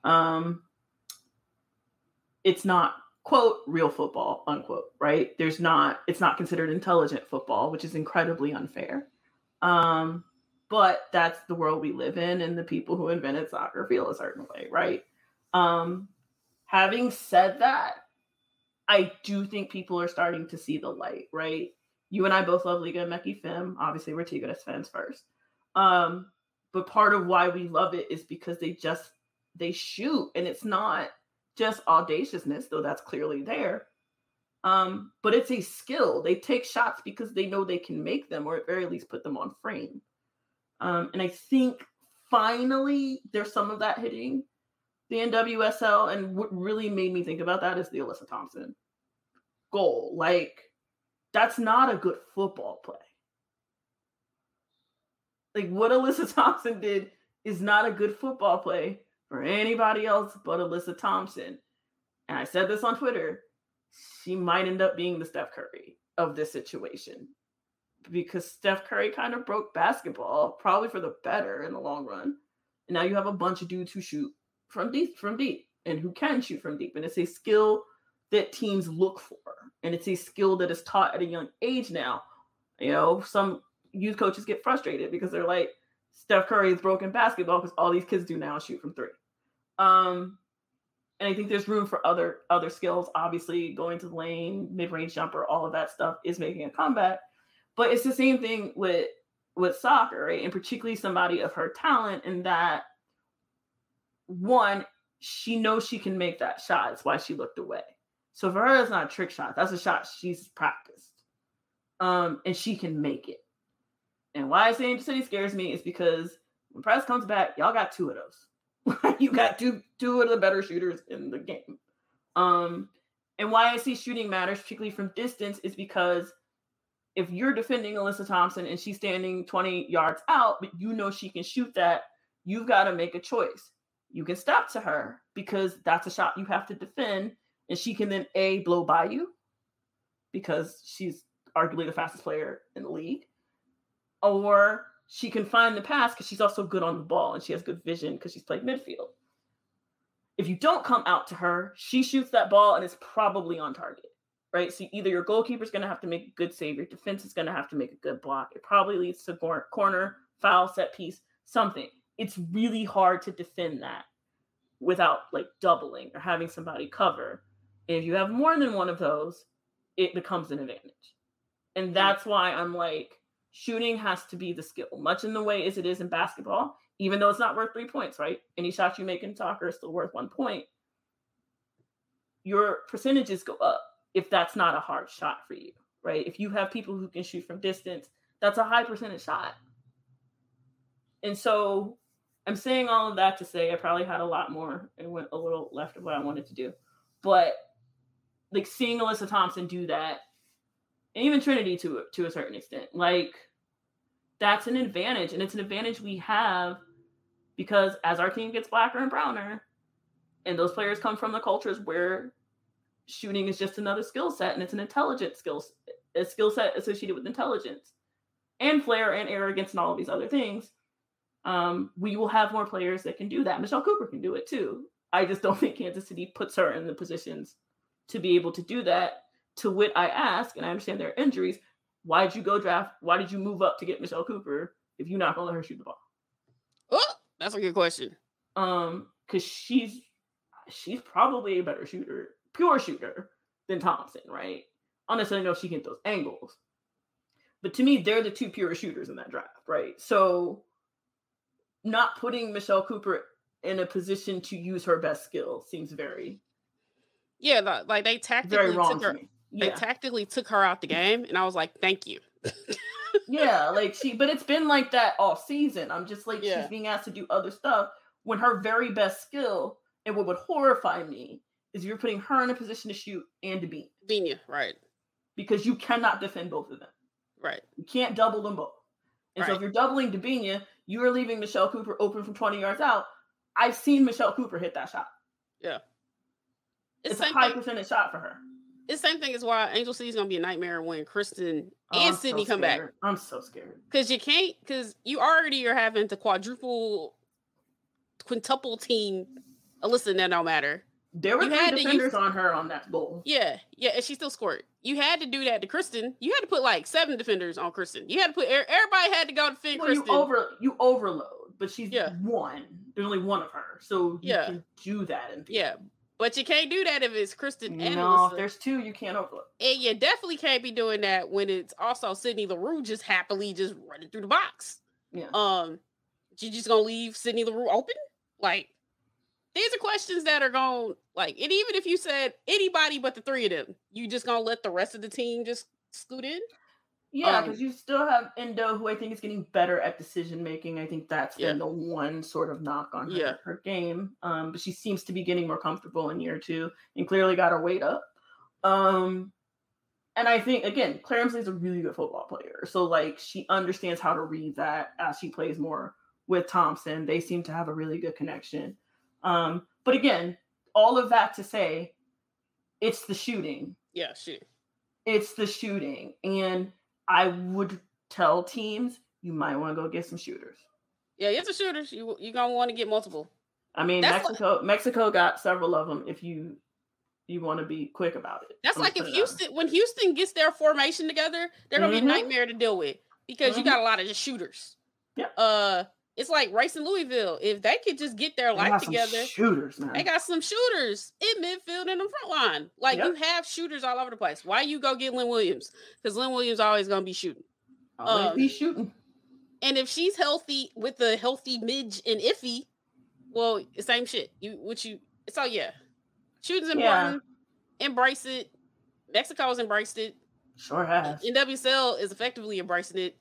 it's not, quote, real football, unquote, right? It's not considered intelligent football, which is incredibly unfair. But that's the world we live in, and the people who invented soccer feel a certain way, right? Having said that, I do think people are starting to see the light, right? You and I both love Liga MX Fem. Obviously, we're Tigres fans first. But part of why we love it is because they shoot, and it's not just audaciousness, though that's clearly there. But it's a skill. They take shots because they know they can make them, or at very least put them on frame. And I think finally there's some of that hitting the NWSL. And what really made me think about that is the Alyssa Thompson goal. Like, that's not a good football play. Like, what Alyssa Thompson did is not a good football play for anybody else but Alyssa Thompson. And I said this on Twitter. She might end up being the Steph Curry of this situation, because Steph Curry kind of broke basketball, probably for the better in the long run. And now you have a bunch of dudes who shoot from deep and who can shoot from deep. And it's a skill that teams look for. And it's a skill that is taught at a young age now. You know, some youth coaches get frustrated because they're like, Steph Curry has broken basketball because all these kids do now is shoot from three. And I think there's room for other skills. Obviously, going to the lane, mid-range jumper, all of that stuff is making a comeback. But it's the same thing with soccer, right? And particularly somebody of her talent, in that, one, she knows she can make that shot. That's why she looked away. So for her, it's not a trick shot. That's a shot she's practiced. And she can make it. And why I say Angel City scares me is because when Press comes back, y'all got two of those. You got two of the better shooters in the game. And why I see shooting matters, particularly from distance, is because if you're defending Alyssa Thompson and she's standing 20 yards out, but you know she can shoot that, you've got to make a choice. You can step to her because that's a shot you have to defend, and she can then A, blow by you because she's arguably the fastest player in the league, or she can find the pass because she's also good on the ball and she has good vision because she's played midfield. If you don't come out to her, she shoots that ball and it's probably on target. Right? So either your goalkeeper's going to have to make a good save, your defense is going to have to make a good block. It probably leads to corner, foul, set piece, something. It's really hard to defend that without like doubling or having somebody cover. And if you have more than one of those, it becomes an advantage. And that's why I'm like, shooting has to be the skill, much in the way as it is in basketball, even though it's not worth 3 points, right? Any shot you make in soccer is still worth 1 point. Your percentages go up if that's not a hard shot for you, right? If you have people who can shoot from distance, that's a high percentage shot. And so I'm saying all of that to say I probably had a lot more and went a little left of what I wanted to do. But like seeing Alyssa Thompson do that, and even Trinity to a certain extent, like that's an advantage. And it's an advantage we have because as our team gets blacker and browner, and those players come from the cultures where shooting is just another skill set, and it's an intelligent a skill set associated with intelligence and flair and arrogance and all of these other things. We will have more players that can do that. Michelle Cooper can do it too. I just don't think Kansas City puts her in the positions to be able to do that. To wit, I ask, and I understand there are injuries, why did you go draft? Why did you move up to get Michelle Cooper if you're not going to let her shoot the ball? Oh, that's a good question. Because she's probably a better shooter, pure shooter, than Thompson, right? I don't necessarily know if she can hit those angles. But to me, they're the two pure shooters in that draft, right? So not putting Michelle Cooper in a position to use her best skill seems very... Yeah, like they tactically very wrong took her. to me. they tactically took her out the game, and I was like, thank you. Yeah, like but it's been like that all season. I'm just like, she's being asked to do other stuff when her very best skill, and what would horrify me, is you're putting her in a position to shoot and to beat. Beat you, right. Because you cannot defend both of them. Right. You can't double them both. And so if you're doubling Debinha, you are leaving Michelle Cooper open from 20 yards out. I've seen Michelle Cooper hit that shot. Yeah. It's a high percentage shot for her. It's the same thing as why Angel City is going to be a nightmare when Kristen and Sydney come back. I'm so scared. Because you already are having to quintuple team Alyssa, and that don't matter. There were 3 defenders on her on that goal. Yeah, and she still scored. You had to do that to Kristen. You had to put like 7 defenders on Kristen. You had to put everybody had to go defend Kristen. You overload, but she's one. There's only one of her, so you can do that. But you can't do that if it's Kristen and Alyssa. Alyssa. If there's 2, you can't overload. And you definitely can't be doing that when it's also Sydney Leroux just happily just running through the box. Yeah. You just gonna leave Sydney Leroux open? Like, these are questions that are going, like, and even if you said anybody but the 3 of them, you just gonna let the rest of the team just scoot in? Yeah, because you still have Endo, who I think is getting better at decision making. I think that's been the one sort of knock on her game. But she seems to be getting more comfortable in year 2 and clearly got her weight up. And I think, again, Claire Emsley's a really good football player. So, like, she understands how to read that as she plays more with Thompson. They seem to have a really good connection. But again, all of that to say, it's the shooting. Yeah, shoot. It's the shooting. And I would tell teams, you might want to go get some shooters. Yeah, get some shooters. You're going to want to get multiple. I mean, Mexico got several of them if you want to be quick about it. That's like when Houston gets their formation together, they're going to be a nightmare to deal with because you got a lot of just shooters. Yeah. It's like Rice and Louisville. If they could just get their life together, shooters, man. They got some shooters in midfield and the front line. Like you have shooters all over the place. Why you go get Lynn Williams? Because Lynn Williams always gonna be shooting. Always be shooting. And if she's healthy with the healthy Midge and Iffy, well, same shit. So yeah, shooting's important. Embrace it. Mexico's embraced it. Sure has. NWSL is effectively embracing it.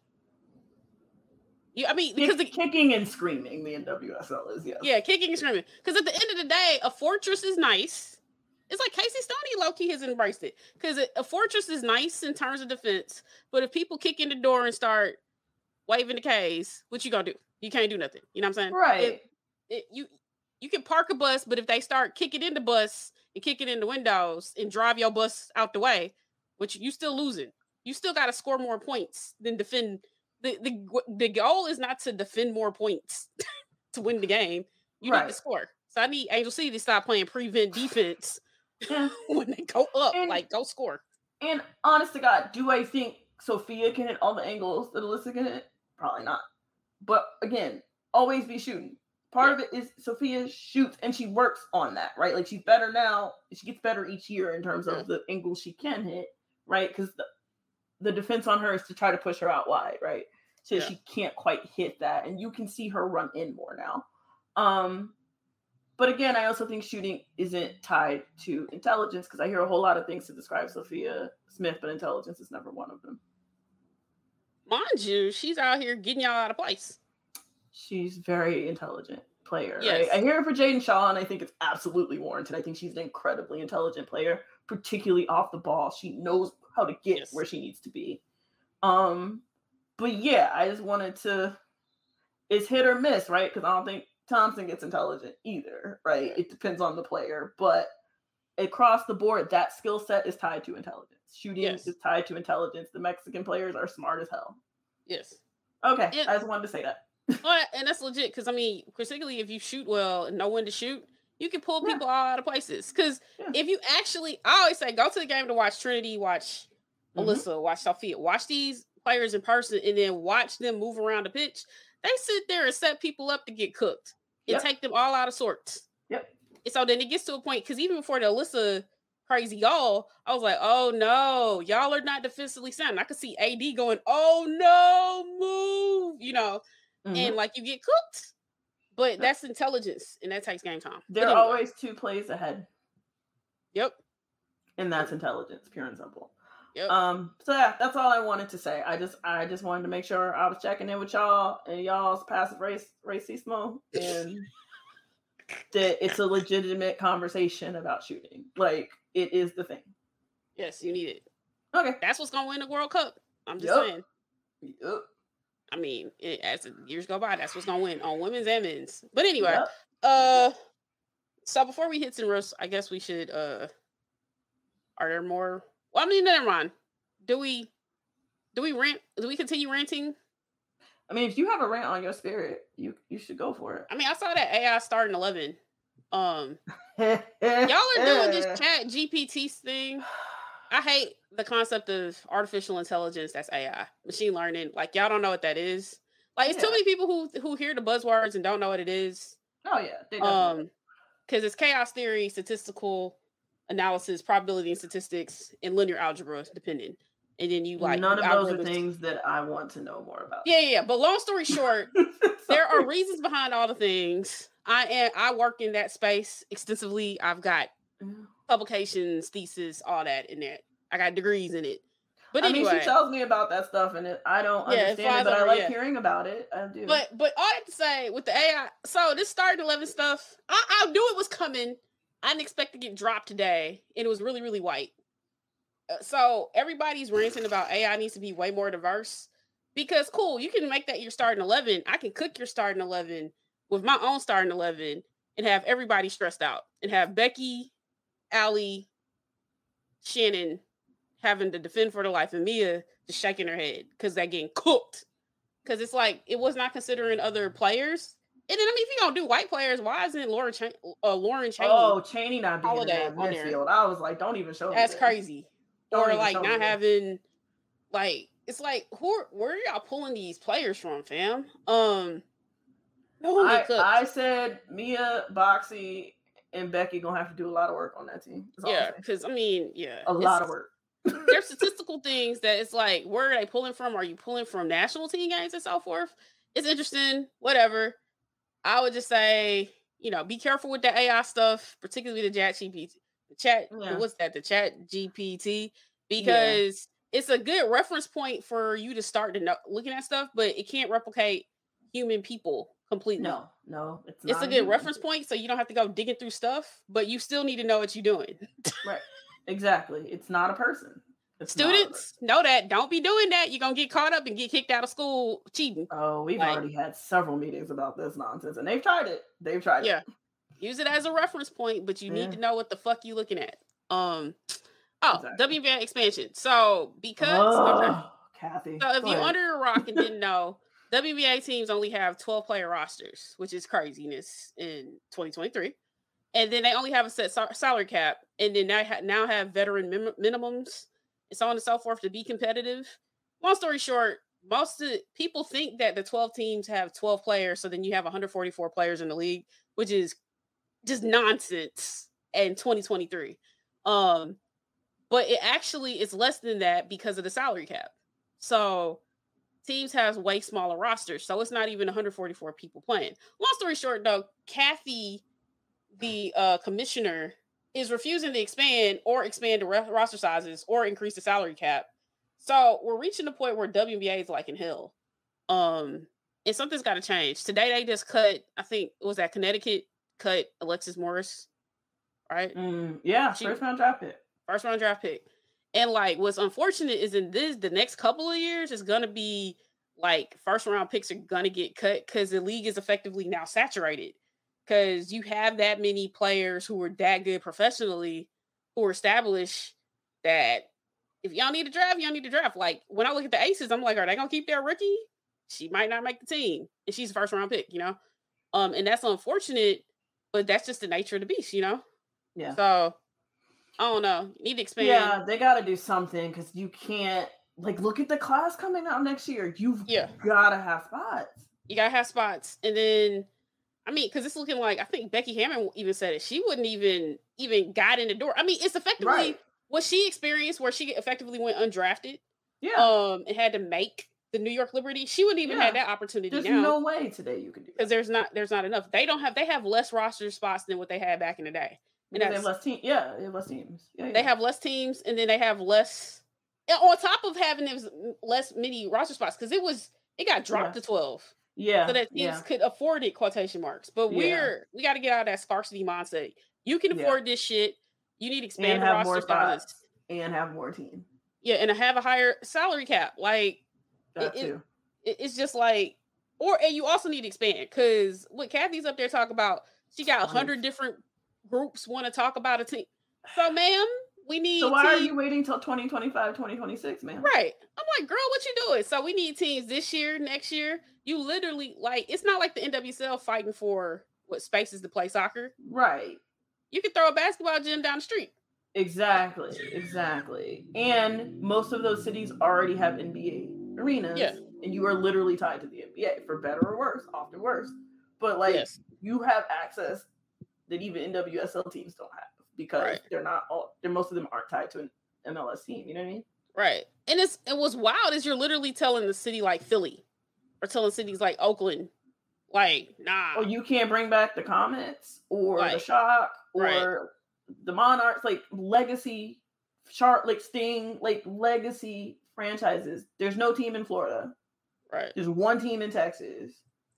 Because kicking and screaming, the NWSL is, yes. Yeah, kicking and screaming. Because at the end of the day, a fortress is nice. It's like Casey Stoney low-key has embraced it. Because a fortress is nice in terms of defense, but if people kick in the door and start waving the K's, what you gonna do? You can't do nothing. You know what I'm saying? Right. You can park a bus, but if they start kicking in the bus and kicking in the windows and drive your bus out the way, which you still losing. You still got to score more points than defend. The goal is not to defend more points to win the game. You need to score. So I need Angel City to stop playing prevent defense when they go up. Go score. And honest to God, do I think Sophia can hit all the angles that Alyssa can hit? Probably not. But again, always be shooting. Part of it is Sophia shoots and she works on that, right? Like she's better now. She gets better each year in terms of the angles she can hit, right? Because the defense on her is to try to push her out wide, right? So she can't quite hit that. And you can see her run in more now. But again, I also think shooting isn't tied to intelligence because I hear a whole lot of things to describe Sophia Smith, but intelligence is never one of them. Mind you, she's out here getting y'all out of place. She's very intelligent player. Yes. Right? I hear it for Jaden Shaw, and I think it's absolutely warranted. I think she's an incredibly intelligent player, particularly off the ball. She knows how to get where she needs to be. But yeah, I just wanted to. It's hit or miss, right? Because I don't think Thompson gets intelligent either, right? It depends on the player, but across the board, that skill set is tied to intelligence. Shooting is tied to intelligence. The Mexican players are smart as hell. Yes. Okay, I just wanted to say that. Well, and that's legit because particularly if you shoot well and know when to shoot, you can pull people all out of places. Because if you actually, I always say, go to the game to watch Trinity, watch Alyssa, watch Sophia, watch these players in person, and then watch them move around the pitch. They sit there and set people up to get cooked and take them all out of sorts. Yep. And so then it gets to a point because even before the Alyssa crazy goal, I was like, oh no, y'all are not defensively sound. I could see AD going, oh no, move, and you get cooked. But that's intelligence, and that takes game time. They're always 2 plays ahead. Yep. And that's intelligence, pure and simple. Yep. So yeah, that's all I wanted to say. I just wanted to make sure I was checking in with y'all and y'all's passive racismo, and that it's a legitimate conversation about shooting. Like, it is the thing. Yes, you need it. Okay. That's what's gonna win the World Cup. I'm just saying. Yep. I mean, as the years go by, that's what's gonna win on women's and men's. But anyway, so before we hit some roast, I guess we should are there more? Well, I mean, never mind. Do we rant? Do we continue ranting? I mean, if you have a rant on your spirit, you should go for it. I mean, I saw that AI starting 11. Y'all are doing this Chat GPT thing. I hate the concept of artificial intelligence. That's AI, machine learning. Like, y'all don't know what that is. Like, it's too many people who hear the buzzwords and don't know what it is. Oh yeah, because it's chaos theory, statistical analysis, probability and statistics, and linear algebra, depending. And then you like none of those are things that I want to know more about. Yeah. But long story short, there are reasons behind all the things. I work in that space extensively. I've got publications, thesis, all that in that. I got degrees in it. But anyway, I mean, she tells me about that stuff, and I don't understand it, but I like hearing about it. I do. But all I have to say with the AI, so this starting 11 stuff, I knew it was coming. I didn't expect to get dropped today, and it was really, really white. So everybody's ranting about AI needs to be way more diverse, because cool, you can make that your starting 11. I can cook your starting 11 with my own starting 11 and have everybody stressed out, and have Becky, Allie, Shannon having to defend for their life, and Mia just shaking her head because they're getting cooked. Because it's like, it was not considering other players. And then, I mean, if you're going to do white players, why isn't Lauren Cheney? Oh, Cheney not being in that midfield. I was like, don't even show me. That's crazy. Or like not having, like, it's like, where are y'all pulling these players from, fam? I said Mia, Boxy, and Becky gonna have to do a lot of work on that team. Yeah, because I mean, a lot of work. There's statistical things that it's like, where are they pulling from? Are you pulling from national team games and so forth? It's interesting, whatever. I would just say, be careful with the AI stuff, particularly the Chat GPT. What's that? The Chat GPT, because it's a good reference point for you to start to know, looking at stuff, but it can't replicate human people completely. No, it's not. It's a good reference point, so you don't have to go digging through stuff, but you still need to know what you're doing. Right. Exactly. It's not a person. Students know that. Don't be doing that. You're going to get caught up and get kicked out of school cheating. Oh, we've already had several meetings about this nonsense, and they've tried it. Yeah. Use it as a reference point, but you need to know what the fuck you looking at. WNBA expansion. So, because... Kathy. So, if you're under a rock and didn't know, WNBA teams only have 12-player rosters, which is craziness in 2023. And then they only have a set salary cap, and then now have veteran minimums and so on and so forth to be competitive. Long story short, most of the people think that the 12 teams have 12 players, so then you have 144 players in the league, which is just nonsense in 2023. But it actually is less than that because of the salary cap. So teams have way smaller rosters, so it's not even 144 people playing. Long story short, though, Kathy, the commissioner, is refusing to expand the roster sizes or increase the salary cap. So we're reaching the point where WNBA is like in hell. And something's got to change. Today they just cut, I think, was that Connecticut cut Alexis Morris, right? First round draft pick. And like, what's unfortunate is the next couple of years is going to be like first round picks are going to get cut because the league is effectively now saturated. Because you have that many players who are that good professionally, who are established, that if y'all need to draft, y'all need to draft. Like, when I look at the Aces, I'm like, are they going to keep their rookie? She might not make the team. And she's a first round pick, And that's unfortunate, but that's just the nature of the beast, Yeah. So, I don't know. You need to expand. Yeah, they got to do something because you can't, look at the class coming out next year. You've got to have spots. You got to have spots. And then, I mean, because it's looking like, I think Becky Hammond even said it. She wouldn't even got in the door. I mean, it's effectively what she experienced, where she effectively went undrafted. Yeah. And had to make the New York Liberty. She wouldn't even have that opportunity. There's now. No way today you could do that. Because there's not enough. They have less roster spots than what they had back in the day. Because they have less teams. Yeah, they have less teams. Yeah, they have less teams, and then they have less. On top of having less many roster spots, because it got dropped to 12. Yeah, so that teams could afford it, quotation marks. But we got to get out of that scarcity mindset. You can afford this shit. You need to expand the roster spots and have more teams. Yeah, and have a higher salary cap. Like that too. It's just like, and you also need to expand, because what Kathy's up there talking about, she got 100 different groups want to talk about a team. So, ma'am, we need. So why are you waiting till 2025, 2026, man? Right. I'm like, girl, what you doing? So we need teams this year, next year. You literally, like, it's not like the NWSL fighting for spaces to play soccer. Right. You could throw a basketball gym down the street. Exactly. And most of those cities already have NBA arenas. Yeah. And you are literally tied to the NBA, for better or worse, often worse. But like you have access that even NWSL teams don't have, because most of them aren't tied to an MLS team. You know what I mean? Right. And what's wild is you're literally telling the city like Philly, or telling cities like Oakland, like, nah. Or you can't bring back the Comets or the Shock or the Monarchs, like legacy, like Sting, like legacy franchises. There's no team in Florida. Right. There's one team in Texas.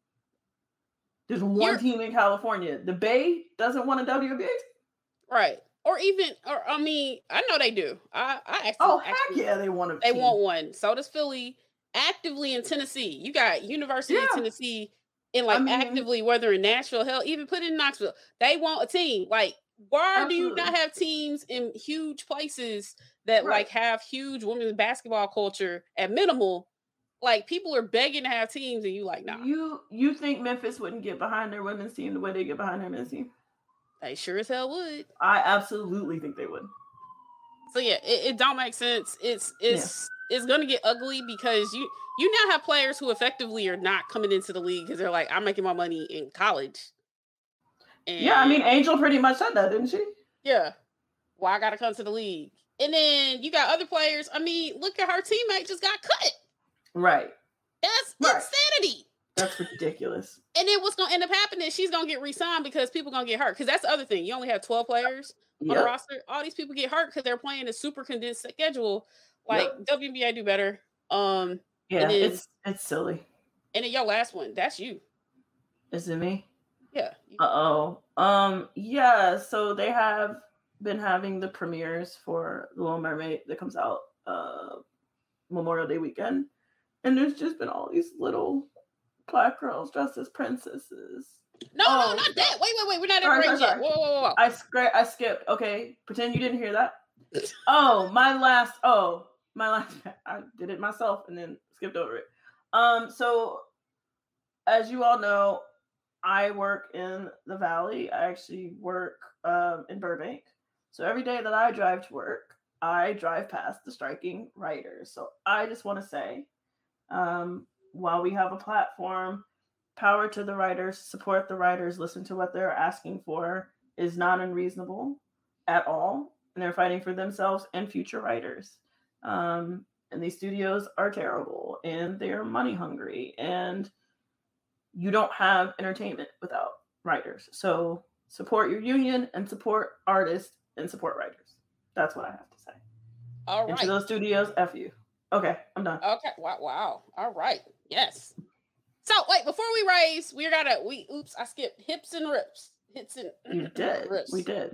There's one team in California. The Bay doesn't want a WNBA. Right. I mean, I know they do. Heck yeah, they want a They team. Want one. So does Philly. Actively in Tennessee. You got University of Tennessee actively, whether in Nashville, hell, even put it in Knoxville. They want a team. Like, why do you not have teams in huge places that like have huge women's basketball culture at minimal? Like, people are begging to have teams, and you like, nah. You think Memphis wouldn't get behind their women's team the way they get behind their men's team? They sure as hell would. I absolutely think they would. So yeah, it don't make sense. It's going to get ugly, because you now have players who effectively are not coming into the league because they're like, I'm making my money in college. And I mean, Angel pretty much said that, didn't she? Yeah. Well, I got to come to the league. And then you got other players. I mean, look at her teammate just got cut. Right. That's insanity. That's ridiculous. And then what's going to end up happening is she's going to get re-signed, because people going to get hurt. Because that's the other thing. You only have 12 players on the roster. All these people get hurt because they're playing a super condensed schedule. Like, WNBA do better. It's silly. And then your last one, that's you. Is it me? Yeah. So they have been having the premieres for The Little Mermaid that comes out Memorial Day weekend. And there's just been all these little Black girls dressed as princesses. No, not that. Wait. We're not at range yet. Whoa. I skipped. Okay, pretend you didn't hear that. My last. I did it myself and then skipped over it. So as you all know, I work in the Valley. I actually work in Burbank. So every day that I drive to work, I drive past the striking writers. So I just want to say, while we have a platform, power to the writers, support the writers, listen to what they're asking for is not unreasonable at all. And they're fighting for themselves and future writers. And these studios are terrible, and they're money hungry, and you don't have entertainment without writers. So support your union and support artists and support writers. That's what I have to say. All right. And to those studios, F you. Okay, I'm done. Okay. Wow. All right. Yes. So wait, before we raise, I skipped hips and rips. You did. Rips. We did.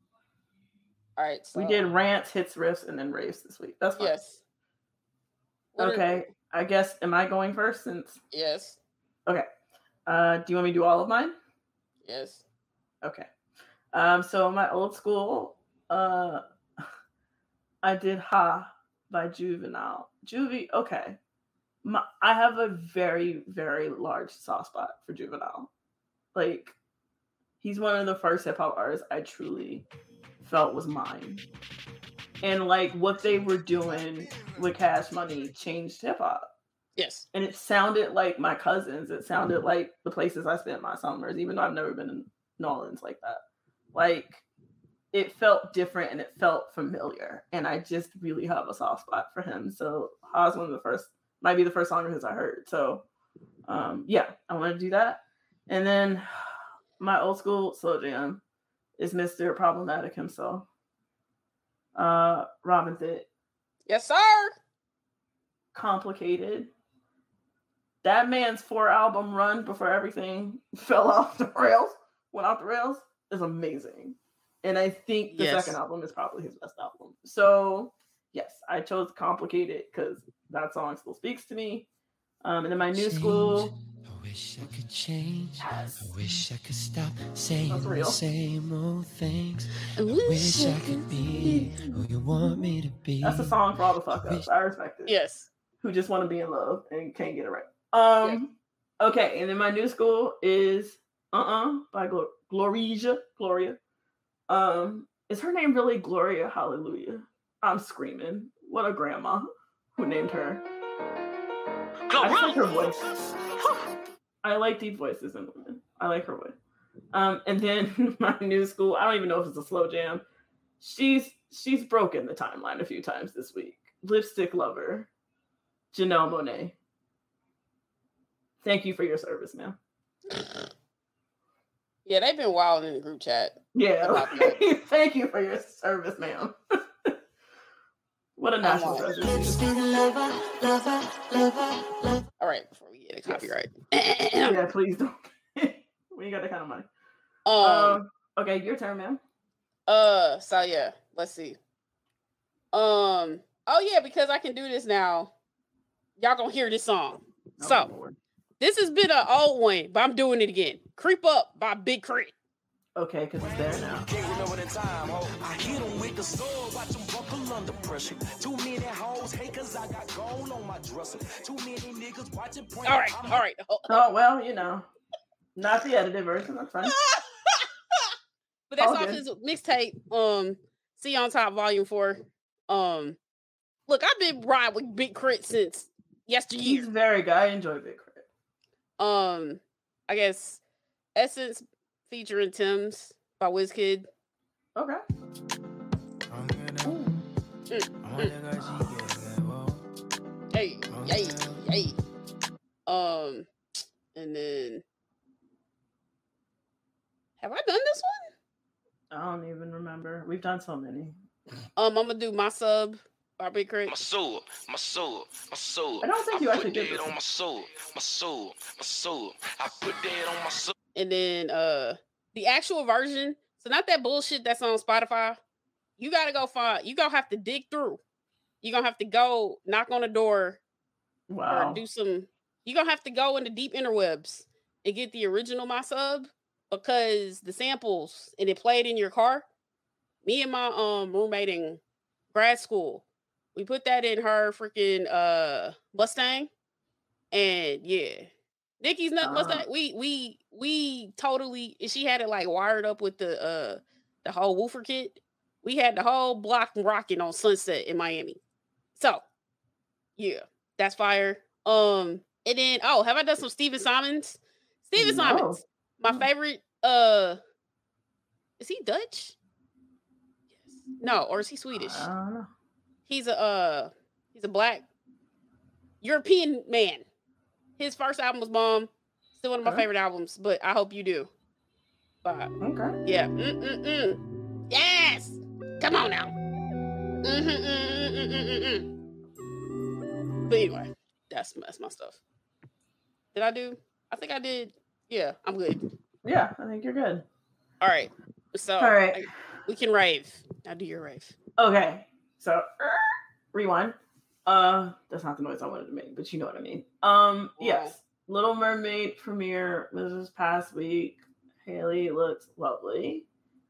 All right. So. We did rants, hits, riffs, and then raves this week. That's fine. Yes. Okay. I guess, am I going first since? Yes. Okay. Do you want me to do all of mine? Yes. Okay. So my old school, I did Ha by Juvenile. Okay. I have a very, very large soft spot for Juvenile. Like, he's one of the first hip hop artists I truly felt was mine. And like what they were doing with Cash Money changed hip hop. Yes. And it sounded like my cousins. It sounded like the places I spent my summers, even though I've never been in New Orleans like that. Like, it felt different and it felt familiar. And I just really have a soft spot for him. So Ha's might be the first song of his I heard. So I want to do that. And then my old school slow jam, is Mr. Problematic himself. Robin Thicke. Yes, sir. Complicated. That man's 4-album run before everything fell off the rails, went off the rails, is amazing. And I think the second album is probably his best album. So, yes, I chose Complicated because that song still speaks to me. And then my new school. I wish I could change. Yes. I wish I could stop saying the same old things. I wish I could be who you want me to be. That's a song for all the fuck ups. I respect it. Yes. Who just want to be in love and can't get it right. Okay, and then my new school is by Gloria. Is her name really Gloria Hallelujah? I'm screaming. What a grandma who named her. I just like her voice. I like deep voices in women. I like her voice. And then my new school, I don't even know if it's a slow jam. She's broken the timeline a few times this week. Lipstick Lover, Janelle Monáe. Thank you for your service, ma'am. Yeah, they've been wild in the group chat. Yeah. Thank you for your service, ma'am. What a national treasure. All right, before we get a copyright. Yeah, please don't. We got that kind of money. Okay, your turn, ma'am. So yeah, let's see. Oh yeah, because I can do this now. Y'all gonna hear this song. Oh, so Lord. This has been an old one, but I'm doing it again. Creep Up by Big Crit. Okay, because it's there now. Can't remember the time, I hit him with the sword, watch him buckle under pressure. Too many hoes hate cause I got gold on my dresser. Too many niggas watching point. All right. Oh, well, you know. Not the edited version, that's fine. But that's off his mixtape, See on Top Volume 4. Look, I've been riding with Big Crit since yesteryear. He's very good. I enjoy Big Crit. I guess Essence featuring Tim's by WizKid. Okay. Hey. And then have I done this one? I don't even remember. We've done so many. I'm gonna do My Sub by Big Crit. My soul. I don't think you actually did this. On my soul. I put that on my soul. And then the actual version, so not that bullshit that's on Spotify. You gotta go find. You gonna have to dig through. You gonna have to go knock on the door. Wow. Or do some. You gonna have to go in the deep interwebs and get the original My Sub, because the samples and it played in your car. Me and my roommate in grad school, we put that in her freaking Mustang, and yeah, Nikki's not Mustang. We totally. She had it like wired up with the whole woofer kit. We had the whole block rocking on Sunset in Miami. So yeah, that's fire. And then have I done some Steven Simons? Steven Simons, my favorite. Is he Dutch? Yes. No, or is he Swedish? I don't know. He's a black European man. His first album was bomb. Still one of my favorite albums, but I hope you do. Okay. Yeah. Yes. Come on now. But anyway, that's my stuff. Did I do? I think I did. Yeah, I'm good. Yeah, I think you're good. All right. So all right. We can rave. Now do your rave. Okay. So rewind. That's not the noise I wanted to make, but you know what I mean. Yes. Little Mermaid premiere was this past week. Haley looks lovely.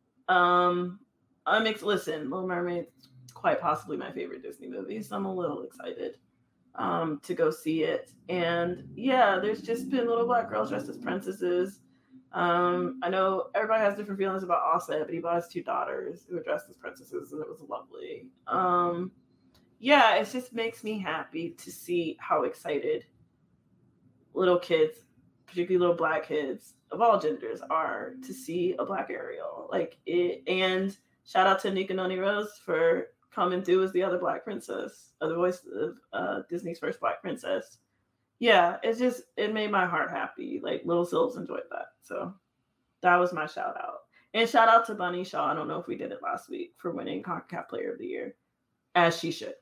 Listen, Little Mermaid, quite possibly my favorite Disney movie, so I'm a little excited to go see it. And yeah, there's just been little black girls dressed as princesses. I know everybody has different feelings about Offset, but he bought his 2 daughters who were dressed as princesses, and it was lovely. Yeah, it just makes me happy to see how excited little kids, particularly little black kids of all genders, are to see a black Ariel. Like it, and shout out to Nika Noni Rose for coming through as the other black princess, or the voice of Disney's first black princess. Yeah, it made my heart happy. Like Little Silves enjoyed that. So that was my shout out. And shout out to Bunny Shaw. I don't know if we did it last week for winning CONCACAF Player of the Year, as she should.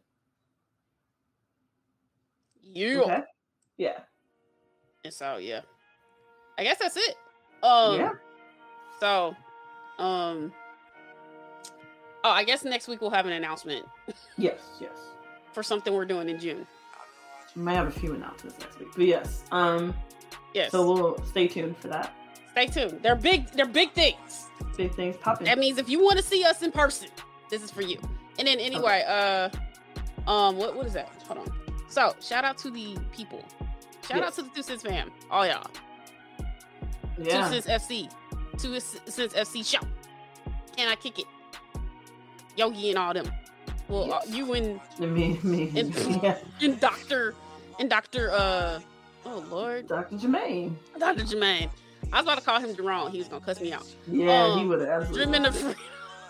You. Okay. Yeah. And so yeah, I guess that's it. Yeah. So, I guess next week we'll have an announcement. Yes. For something we're doing in June. We may have a few announcements next week, but yes. Yes. So we'll stay tuned for that. Stay tuned. They're big things. Big things popping. That means if you want to see us in person, this is for you. And then anyway, what is that? Hold on. So shout out to the people. Shout out to the Two Cents fam. All y'all. Yeah. 2 Cents FC. 2 Cents FC show. Can I kick it? Yogi and all them. Well, yes. You and me, yeah. and Dr. Oh Lord, Dr. Jermaine. Dr. Jermaine. I was about to call him Jerome. He was gonna cuss me out. Yeah, he would have. Dreaming of freedom.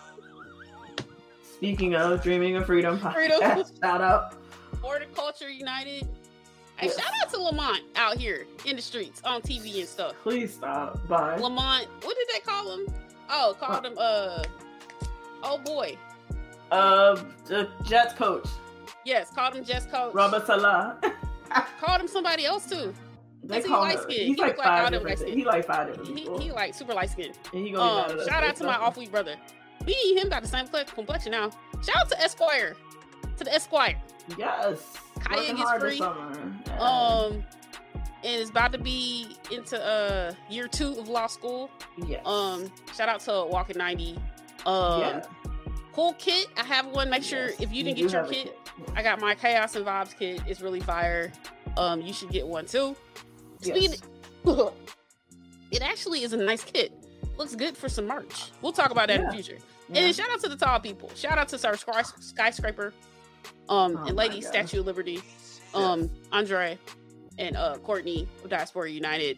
Speaking of Dreaming of Freedom, shout out. Horticulture United. Hey, shout out to Lamont out here in the streets on TV and stuff. Please stop. Bye. Lamont, what did they call him? Oh, called him oh boy. The Jets coach. Yes, called him Jets coach. Robert Salah. Called him somebody else too. They call him. He's like 5 different things. He like 5 different people. He like super light skin. And he gonna get shout out to my off week brother. Me and him got the same complexion now. Shout out to Esquire. To the Esquire. Yes. Kaya gets free. And it's about to be into year 2 of law school. Yes. Shout out to Walking 90. Cool kit. I have one. Make sure if you didn't get your kit, I got my Chaos and Vibes kit. It's really fire. You should get one too. Yes. It actually is a nice kit. Looks good for some merch. We'll talk about that in the future. Yeah. And shout out to the tall people. Shout out to Sir Skyscraper, and Lady Statue of Liberty, Andre, and Courtney of Diaspora United.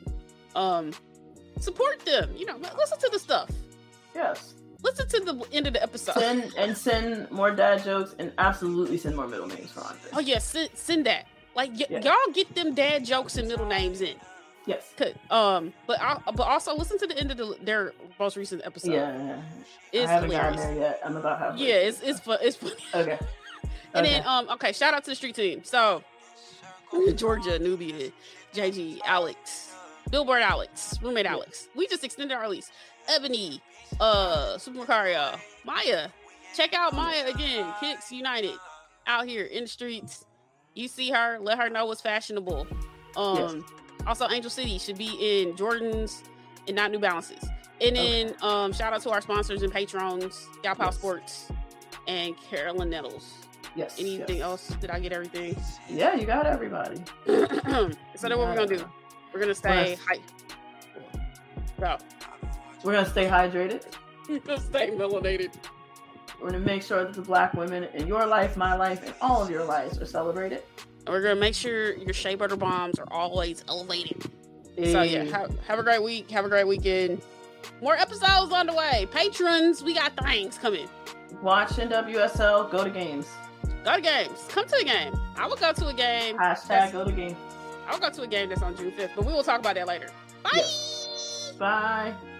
Support them. Listen to the stuff. Yes. Listen to the end of the episode. Send more dad jokes and absolutely send more middle names for Andre. Oh yeah, send that. Y'all get them dad jokes and middle names in. Yes. But also listen to the end of their most recent episode. Yeah. It's I haven't hilarious. gotten there yet. I'm about halfway. Yeah, it's fun. It's funny. Okay. And then shout out to the street team. So Georgia, Nubia, JG, Alex, Billboard Alex, roommate Alex. We just extended our lease. Ebony, Super Macario, Maya. Check out Maya again. Kicks United out here in the streets. You see her, let her know what's fashionable. Also Angel City should be in Jordans and not New Balances. And then shout out to our sponsors and patrons, Gal Pal Sports and Carolyn Nettles. Yes. Anything else? Did I get everything? Yeah, you got everybody. So then what we're gonna do? We're gonna stay We're gonna stay hydrated. We're gonna stay melanated. We're gonna make sure that the Black women in your life, my life, and all of your lives are celebrated. And we're gonna make sure your shea butter bombs are always elevated. Hey. So yeah, have a great week. Have a great weekend. More episodes on the way. Patrons, we got things coming. Watch NWSL. Go to games. Go to games. Come to a game. I will go to a game. #go to game. I will go to a game that's on June 5th, but we will talk about that later. Bye. Yes. Bye.